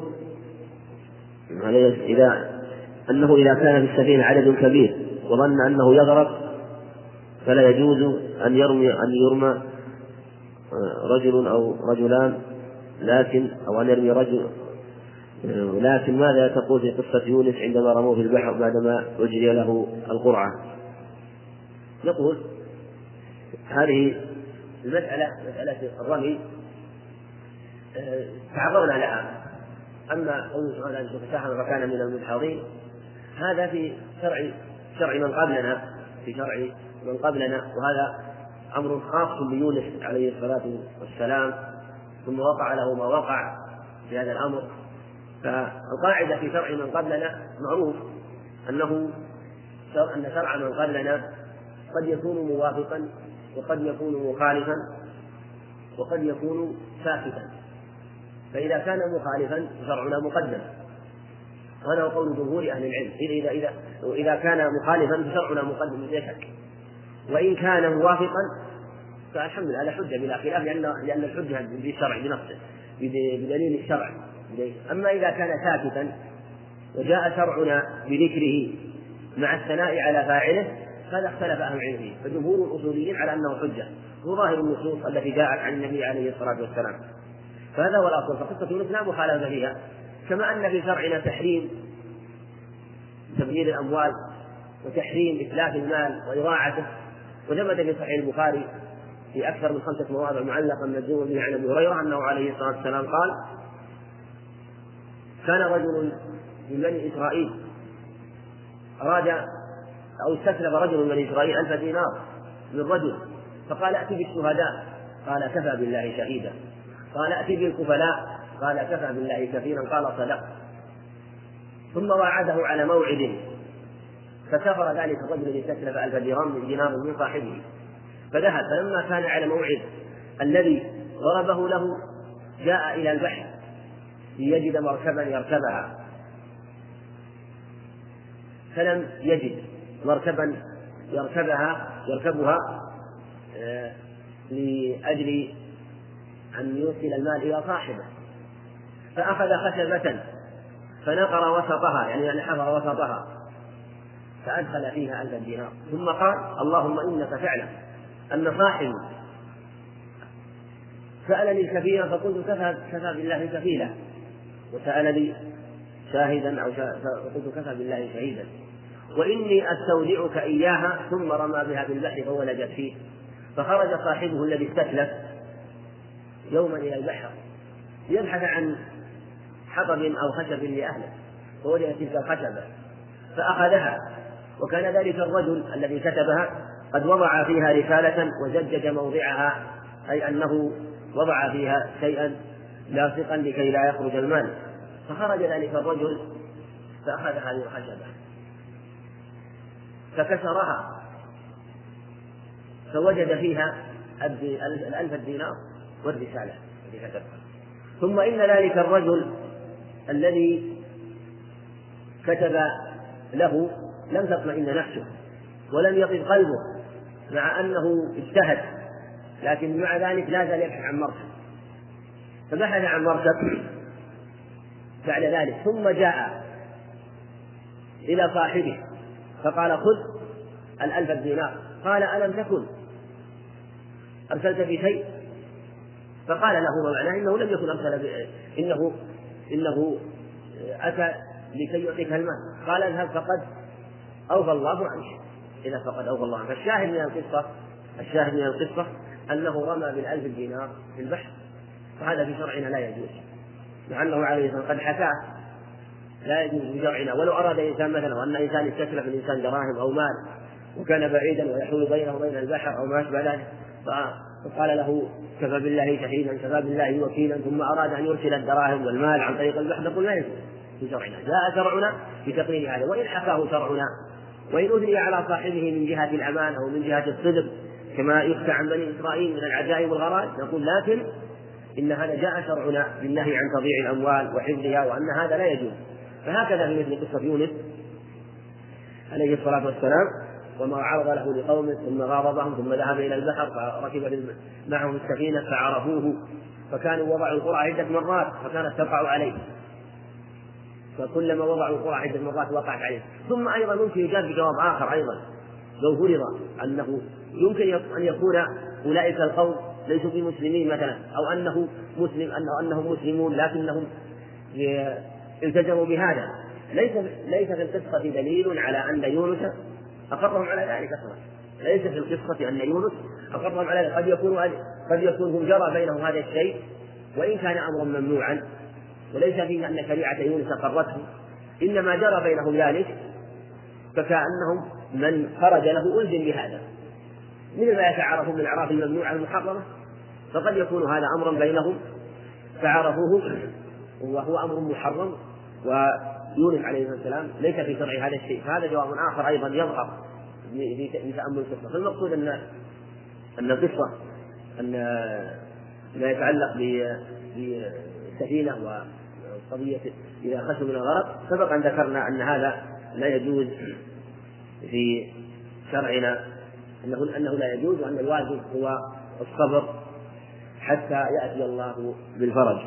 إذا كان في السفينة عدد كبير وظن أنه يغرق فلا يجوز أن يرمى رجل أو رجلان، أو أن يرمي رجل. لكن ماذا تقول في قصة يونس عندما رموه في البحر بعدما أجري له القرعة؟ نقول هذه المسألة مسألة الرمي تعرضنا لها. أما قوله سبحانه أن تفتحنا فكان من المدحضين، هذا في شرع من قبلنا، وهذا أمر خاص بيونس عليه الصلاة والسلام، ثم وقع له ما وقع في هذا الأمر. فالقاعدة في شرع من قبلنا معروف أن شرع من قبلنا قد يكون موافقا وقد يكون مخالفا وقد يكون ساكتا، فإذا كان مخالفا فشرعنا مقدم، وهذا هو قول جمهور أهل العلم. إذا كان مخالفا فشرعنا مقدم بلا شك، وإن كان موافقا فالحمد لله لا حجة بلا خلاف، لأن الحجة بالشرع بنفسه بدليل الشرع. أما إذا كان ساكتا وجاء شرعنا بذكره مع الثناء على فاعله فهذا اختلف أهل العلم فيه، فجمهور الأصوليين على أنه حجة، هو ظاهر النصوص التي جاءت عن النبي عليه الصلاة والسلام. فهذا هو الأصل. فقصة يونس لا مخالفة فيها، كما أن في شرعنا تحريم تبذير الأموال وتحريم إتلاف المال وإضاعته، وثبت في صحيح البخاري في أكثر من 5 مواضع معلقا مجزوما به عن أبي هريرة أنه عليه الصلاة والسلام قال: كان رجل من بني إسرائيل أراد أو استسلف رجل من بني إسرائيل 1000 دينار من رجل، فقال: أتي بالشهداء، قال: كفى بالله شهيدا. قال: أتي بالكفلاء، قال: كفى بالله كفيرا، قال: صدق. ثم وعده على موعد، فكفر ذلك الرجل الذي استسلف 1000 دينار من صاحبه، فذهب. فلما كان على موعد الذي ضربه له جاء إلى البحر ليجد مركبا يركبها، فلم يجد مركبا يركبها لأجل أن يوصل المال إلى صاحبه، فأخذ خشبة فنقر وسطها، يعني حفر وسطها، فأدخل فيها 1000 دينار، ثم قال: اللهم إنك تعلم أن صاحبي سألني الكفيل فقلت كفى بالله كفيلا، وسألني شاهدا فقلت كفى بالله شهيدا، وإني أستودعك إياها، ثم رمى بها بالبحر فولجت فيه. فخرج صاحبه الذي استسلف يوما إلى البحر ليبحث عن حطب أو خشب لأهله، فوجد تلك الخشبة فأخذها، وكان ذلك الرجل الذي كتبها قد وضع فيها رسالة وزجج موضعها، أي أنه وضع فيها شيئا لاصقا لكي لا يخرج المال. فخرج ذلك الرجل فأخذ هذه الخشبة فكسرها فوجد فيها 1000 دينار والرسالة التي كتبها. ثم إن ذلك الرجل الذي كتب له لم تطمئن نفسه ولم يطب قلبه، مع أنه اجتهد، لكن مع ذلك لا زال يبحث عن مركب، فبحث عن مركب بعد ذلك، ثم جاء إلى صاحبه فقال: خذ 1000 دينار. قال: ألم تكن أرسلت في شيء؟ فقال له ما معناه إنه لم يكن أرسل إنه أتى لكي يعطيك المال. قال اذهب فقد أوفى الله عنك. إذا فقد أوفى الله عنك. الشاهد من القصة أنه رمى بال1000 دينار في البحر، فهذا في شرعنا لا يجوز، لعله عليه الصلاة قد حكاه، لا يجوز في شرعنا. ولو أراد إنسان مثلا أن إنسان يستسلف الإنسان دراهم أو مال وكان بعيدا ويحول بينه وبين البحر أو ما أشبه ذلك، فقال له كفى بالله شهيدا كفى بالله وكيلا، ثم أراد أن يرسل الدراهم والمال عن طريق البحر، نقول لا يجوز في شرعنا. جاء شرعنا بتقرير هذا، وإن حكاه شرعنا وإن أثني على صاحبه من جهة الأمانة أو من جهة الصدق كما يخفى عن بني إسرائيل من العجائب والغرائب، نقول لكن إن هذا جاء شرعنا بالنهي عن تضييع الأموال وحفظها، وأن هذا لا يجوز. فهكذا في مثل قصة يونس عليه الصلاة والسلام، وما عرض له لقومه ثم غاضبهم ثم ذهب إلى البحر فركب معه السفينة فعرفوه، فكانوا وضعوا القرى عدة مرات فكانت تقع عليه، فكلما وضعوا القرى عدة مرات وقعت عليه. ثم أيضا ممكن يجاب بجواب آخر أيضا، لو فرض أنه يمكن أن يكون أولئك القوم ليسوا بمسلمين مثلا، أو أنهم مسلمون لكنهم التزموا بهذا، ليس في القصة دليل على أن يونس أقرهم على ذلك أصلا. ليس في القصة أن يونس أقرهم على ذلك. قد يكون هم جرى بينهم هذا الشيء وإن كان أمرا ممنوعا، وليس فيه أن شريعة يونس أقرته، إنما جرى بينهم ذلك فكأنهم من خرج له ألزم بهذا، من ما يتعارفون بالأعراف الممنوعة المحرمة، فقد يكون هذا أمرا بينهم فعرفوه وهو أمر محرم، ويونس عليه السلام ليس في شرع هذا الشيء. فهذا جواب آخر أيضا يظهر في تأمل القصة. فالمقصود أن القصة أن ما يتعلق بالسفينة وقضية إذا خشوا من الغرق سبق أن ذكرنا أن هذا لا يجوز في شرعنا، أنه لا يجوز، وأن الواجب هو الصبر حتى يأتي الله بالفرج.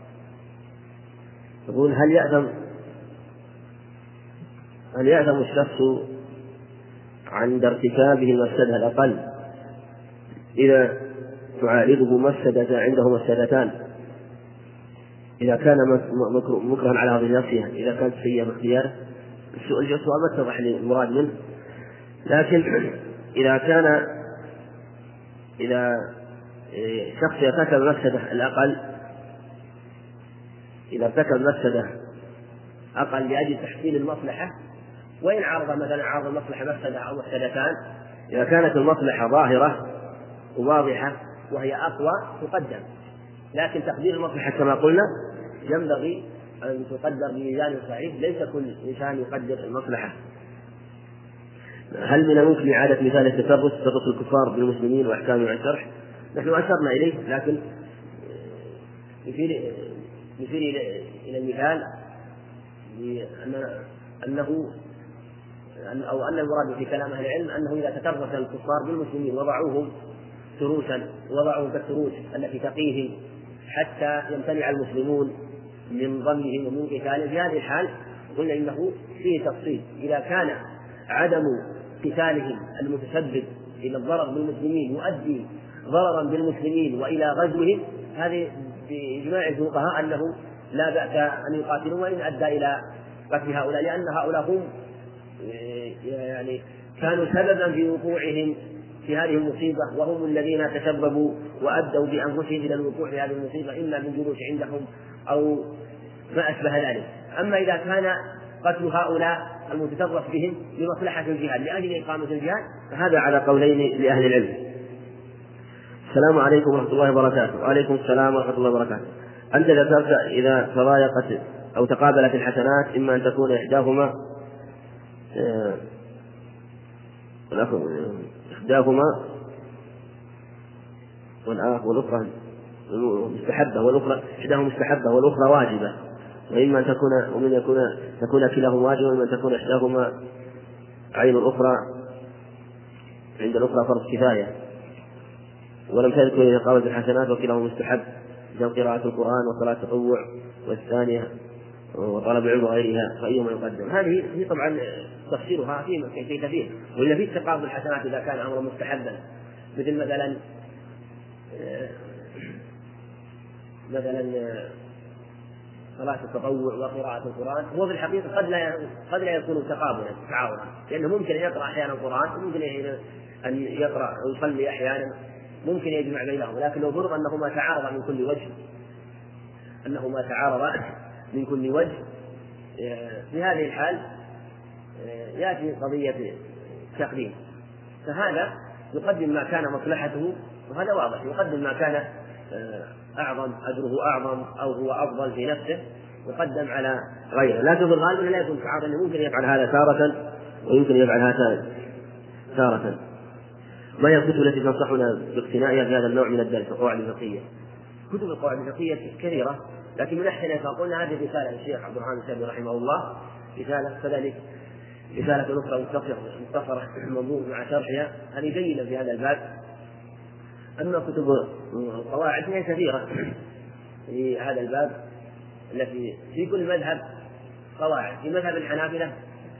يقول هل يأثم الشخص عند ارتكابه المفسدة الأقل إذا تعارضه مفسدة عنده مفسدتان، إذا كان مكرها على هذه نفسها، إذا كانت سيئة باختياره؟ السؤال ما اتضح لي المراد منه، لكن إذا شخص ارتكب المفسدة الأقل، إذا ارتكب المفسدة أقل لأجل تحصيل المصلحة، وإن عرض المصلحة مفسدة أو مفسدتان، إذا كانت المصلحة ظاهرة وواضحة وهي أقوى تقدم، لكن تقدير المصلحة كما قلنا ينبغي أن تقدر بميزان صحيح، ليس كل إنسان يقدر المصلحة. هل من الممكن إعادة مثال التترس الكفار بالمسلمين وأحكامه عن الشرح؟ نحن أشرنا إليه، لكن يشير إلى المثال أن المراد في كلام أهل العلم أنه إذا تترس الكفار بالمسلمين وضعوهم تروسا، وضعوهم كالتروس التي تقيهم حتى يمتنع المسلمون من ضمهم ومن قتالهم، في هذه الحال قلنا إنه فيه تفصيل. إذا كان عدم قتالهم المتسبب إلى الضرر بالمسلمين يؤدي ضررا بالمسلمين وإلى غزوهم، هذه بإجماع الفقهاء أنه لا بأس أن يقاتلوا وإن أدى إلى قتل هؤلاء، لأن هؤلاء هم يعني كانوا سببا في وقوعهم في هذه المصيبة، وهم الذين تسببوا وأدوا بأنفسهم إلى الوقوع في هذه المصيبة، إما بالجلوس عندهم أو ما أشبه ذلك. أما إذا كان قتل هؤلاء المتطرف بهم لمصلحة الجهاد لأجل إقامة الجهاد، فهذا على قولين لأهل العلم. السلام عليكم ورحمة الله وبركاته. وعليكم السلام ورحمة الله وبركاته. أنت ذكرت إذا تضايقت أو تقابلت الحسنات إما أن تكون إحداهما والأخرى مستحبة، والأخرى إحداهما مستحبة والأخرى واجبة، وإما أن تكون كلاهما واجبة، وإما أن تكون إحداهما عين الأخرى عند الأخرى فرض كفاية. ولم تذكر إذا قامت الحسنات وكلاهما مستحب، إذا قراءة القرآن وصلاة التطوع والثانية وطلب العلم وغيرها فأيهما يقدم. هذه طبعا تفسيرها في كثير، وإلا في تقابل الحسنات إذا كان أمرا مستحبا، مثل مثلا مثلا صلاة التطوع وقراءة القرآن، هو في الحقيقة قد لا يكون تقابلا تعاونا، لأنه ممكن أن يقرأ أحيانا القرآن وممكن أن يقرأ ويصلي أحيانا، ممكن يجمع بينهم. لكن لو فرض أنهما تعارضا من كل وجه في هذه الحال يأتي قضية التقديم، فهذا يقدم ما كان مصلحته، وهذا واضح، يقدم ما كان أعظم أجره أعظم أو هو أفضل في نفسه يقدم على غيره. لكن في الغالب لا يكون تعارض، أنه ممكن يفعل هذا تارة ويمكن يفعل هذا تارة. ما هي الكتب التي تنصحنا باقتنائها في هذا النوع من الدرس؟ القواعد الفقهية. كتب القواعد الفقهية كثيرة، لكن من أحسن فقلنا هذه رسالة للشيخ عبد الرحمن الشافعي رحمه الله، رسالة كذلك رسالة أخرى مختصرة منظور مع شرحها، هذه جيدة في هذا الباب. أما كتب القواعد هي كثيرة في هذا الباب التي في كل مذهب قواعد. في مذهب الحنابلة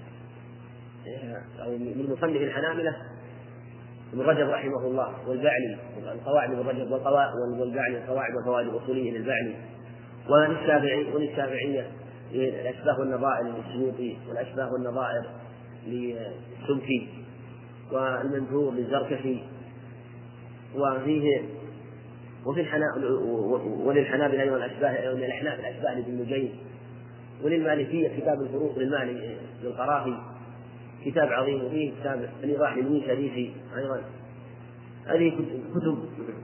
أو من مصنف الحنابلة ابن رجب رحمه الله والبعلي، القواعد ابن رجب والبعلي القواعد والفوائد الأصولية للبعلي، وللشافعية الأشباه والنظائر للسيوطي، والأشباه والنظائر للسمكي، والمنثور للزركشي، وللحنابلة أيضا الأشباه، وللأحناف الأشباه لابن نجيم، وللمالكية كتاب الفروق للقرافي كتاب عظيم، وفيه كتاب الإيضاح للمنشريفي أيضا. هذه كتب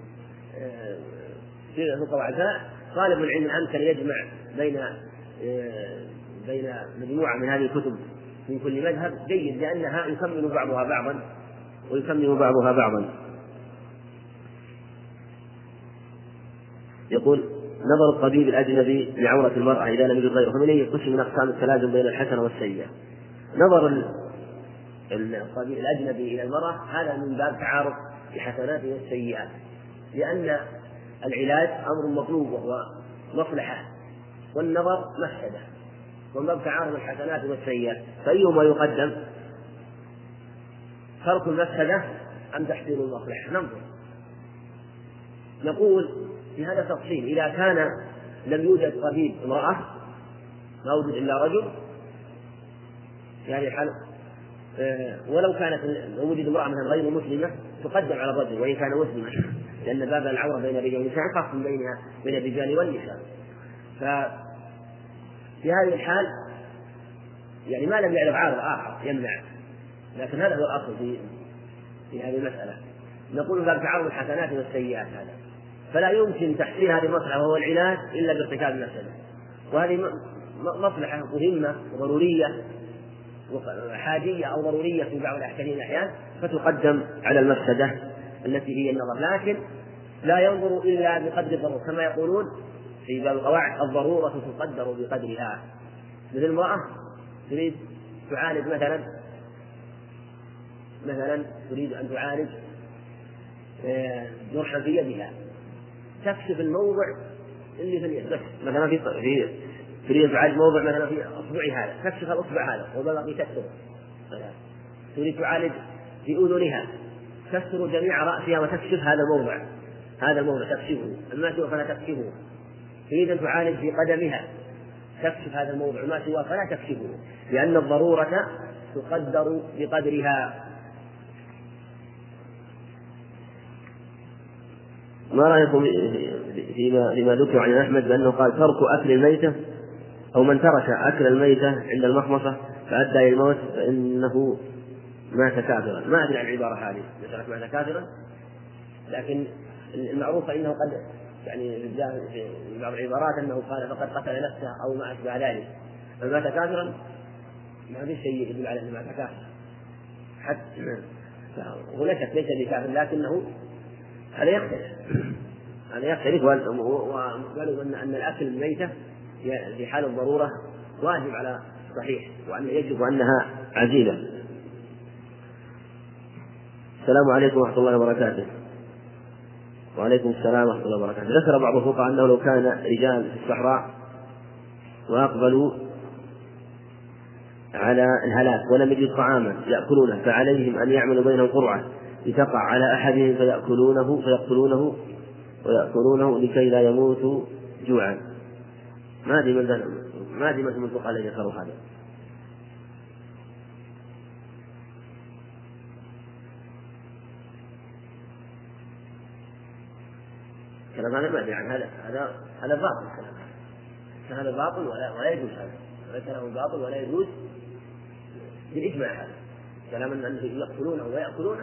في القواعد. طالب العلم الأمثل يجمع بين مجموعة من هذه الكتب من كل مذهب جيد، لأنها يكمل بعضها بعضا ويكمل بعضها بعضا. يقول: نظر الطبيب الأجنبي لعورة المرأة إذا لم يجد غيره، فمن أي قسم من أقسام التلازم بين الحسنة والسيئة؟ نظر الطبيب الأجنبي إلى المرأة هذا من باب تعارض الحسنات والسيئات، لأن العلاج أمر مطلوب وهو مصلحة، والنظر مفسدة، ومن باب تعارض الحسنات والسيئات فأيهما يقدم؟ ترك المفسدة أم تحصيل المصلحة؟ ننظر. نقول في هذا تفصيل: إذا كان لم يوجد طبيب امرأة، ما وجد إلا رجل، في هذه الحالة ولو وجد امرأة مثلا غير مسلمة تقدم على الرجل وإن كان مسلما، لأن باب العورة بين الرجال والنساء خاص بين الرجال والنساء. ففي هذه الحال يعني ما لم يعرف عارض آخر يمنع، لكن هذا هو الأصل في هذه المسألة. نقول باب تعارض الحسنات والسيئات هذا، فلا يمكن تحصيل هذه المصلحة وهو العلاج إلا بارتكاب المفسدة، وهذه مصلحة مهمة وضرورية وحاجية أو ضرورية في بعض الأحيان، فتقدم على المفسدة التي هي النظر، لكن لا ينظر إلا بقدر الضرورة، كما يقولون في باب القواعد: الضرورة تقدر بقدرها. مثل امرأة تريد تعالج مثلا تريد أن تعالج جرحا في يدها، تكشف الموضع اللي في اليد، مثلا تريد تعالج موضع مثلا في أصبعها هذا، تكشف الأصبع هذا وما بقي تكسر. تريد تعالج في أذنها، تكسر جميع رأسها وتكشف هذا الموضع تكشفه، أما سوى فلا تكشفه. تريد أن تعالج في قدمها، تكشف هذا الموضع، ما سوى فلا تكشفه، لأن الضرورة تقدر بقدرها. ما رأيكم فيما ذكر عن أحمد بأنه قال: ترك أكل الميتة، أو من ترك أكل الميتة عند المخمصة فأدى إلى الموت فإنه مات كافرا؟ ما أدري عن العبارة هذه، ترك مات كافرا، لكن المعروف أنه قد يعني في بعض العبارات أنه قال فقد قتل نفسه أو ما أشبه ذلك، فمات كافرا ما في شيء يدل على أنه مات كافرا حتى، ولا شك ليس بكافر، لكنه هذا يختلف، وقالوا أن الأكل الميتة في حال الضرورة واجب على صحيح، وأن يجب أنها عزيلة. السلام عليكم ورحمة الله وبركاته. وعليكم السلام ورحمة الله وبركاته. ذكر بعض الفقهاء أنه لو كان رجال في الصحراء وأقبلوا على الهلاك ولم يجد طعاما يأكلونه فعليهم أن يعملوا بينهم قرعة لتقع على أحدهم فيأكلونه ويأكلونه لكي لا يموتوا جوعا. ما أدري من الفقهاء الذين ذكروا هذا. كلام هذا ما أدري عن هذا باطل. هذا باطل ولا يجوز. هذا كلام باطل ولا يجوز بالإجماع. هذا كلام أنه يقتلونه ويأكلونه،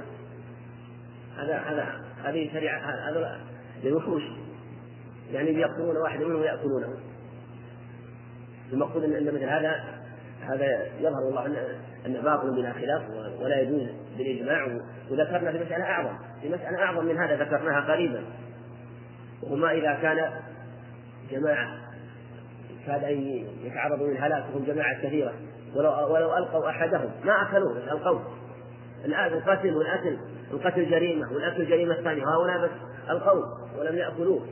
هذه شريعة، هذا للوحوش، يعني يقتلون واحد منهم ويأكلونه. المقصود أن مثل هذا يظهر الله أنه باطل بلا خلاف ولا يجوز بالإجماع. وذكرنا في مسألة أعظم من هذا ذكرناها قريبا، وهما إذا كان جماعة كاد أن يتعرضوا للهلاك وهم جماعة كثيرة، ولو ألقوا أحدهم ما أكلوه، بس ألقوه. القتل جريمة والأكل جريمة ثانية، وهؤلاء بس ألقوه ولم يأكلوه.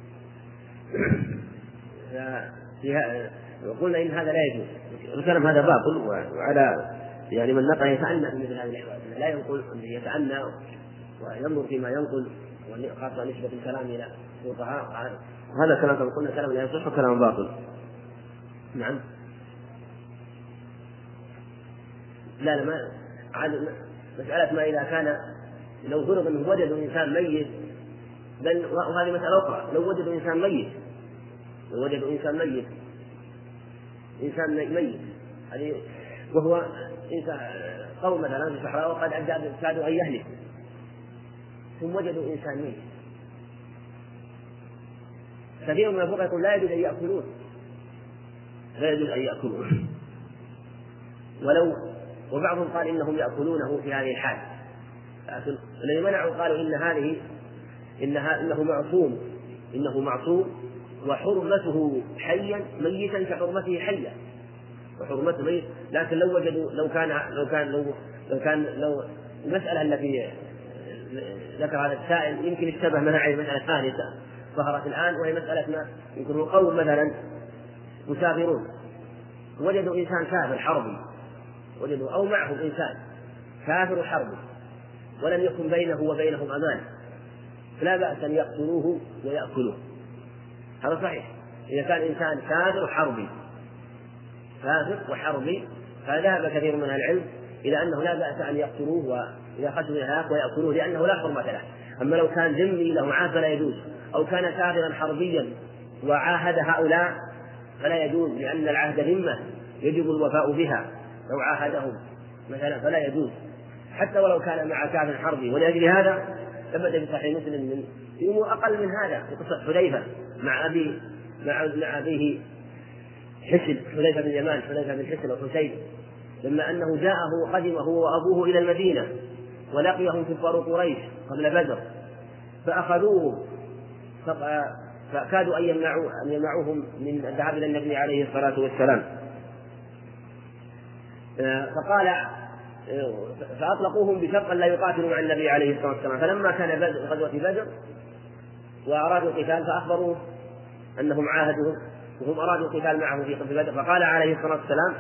وقلنا إن هذا لا يجوز. الكلام هذا باطل، وعلى يعني من نقل يتأنى في مثل هذه العبادة، لا ينقل يتأنى وينظر فيما ينقل، وخاصة نسبة الكلام إلى الفقهاء. هذا كلام كما قلنا كلام لا يصح وكلام باطل. نعم. لا ما عاد مسألة ما إذا كان لو فرض أنه وجدوا إنسان ميت، بل وهذه مسألة أخرى، لو وجدوا إنسان ميت هذه، وهو إنسان قوم مثلا في الصحراء وقد كادوا أن يهلك، ثم وجدوا إنسان ميت، كثير من الفقهاء يقول لا يجوز أن يأكلون، وبعضهم قال إنهم يأكلونه في هذه الحال. الذين منعوا قالوا إنه معصوم وحرمته حيا ميتا كحرمته حيا، وحرمته ميت. لكن لو كان المسألة التي ذكر هذا السائل يمكن اشتبه منع مسألة ثانية ظهرت الآن، وهي مسألة ما يمكن قوم مثلا مسافرون وجدوا إنسان كافر حربي، أو معهم إنسان كافر حربي ولم يكن بينه وبينهم أمان، فلا بأس أن يقتلوه ويأكلوه. هذا صحيح إذا كان إنسان كافر وحربي، فذهب كثير من العلم إلى أنه لا بأس أن يقتلوه وإذا خشوا الهلاك ويأكلوه، لأنه لا حرمة له. أما لو كان ذمي له عهد فلا يجوز، أو كان كافرا حربيا وعاهد هؤلاء فلا يجوز، لأن العهد ذمة يجب الوفاء بها، لو عاهدهم مثلا فلا يجوز، حتى ولو كان مع كافر حربي. ولأجل هذا ثبت في صحيح مسلم في أمور أقل من هذا، في قصة حذيفة مع أبيه حذيفة بن اليمان، حذيفة بن حسن وحسين، لما أنه جاءه قدم هو وأبوه إلى المدينة ولقيهم كفار قريش قبل بدر، فأخذوه فكادوا أن يمنعوهم من الذهاب إلى النبي عليه الصلاة والسلام، فأطلقوهم بشرط لا يقاتلوا مع النبي عليه الصلاة والسلام. فلما كان غزوة بدر وأرادوا القتال فأخبروه أنهم عاهدوا وهم أرادوا القتال معه في بدر، فقال عليه الصلاة والسلام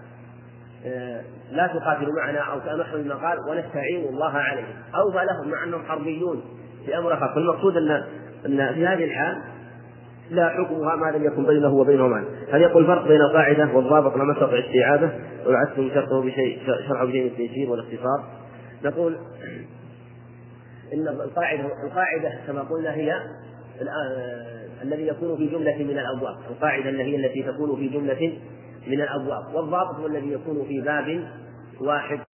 لا تقاتلوا معنا، أو كأنحن مما قال ونستعين الله عليهم، أوفى لهم مع أنهم حربيون في أمر خاص. فالمقصود أن في هذه الحال لا حكمها ما لم يكن بينه وبينه معنى. هل يقول فرق بين القاعدة والضابط لما استطع استيعابه والعكس شرحه بشيء التيسير والاختصار؟ نقول إن القاعدة كما قلنا هي الذي يكون في جملة من الأبواب، القاعدة التي تكون في جملة من الأبواب، والضابط هو الذي يكون في باب واحد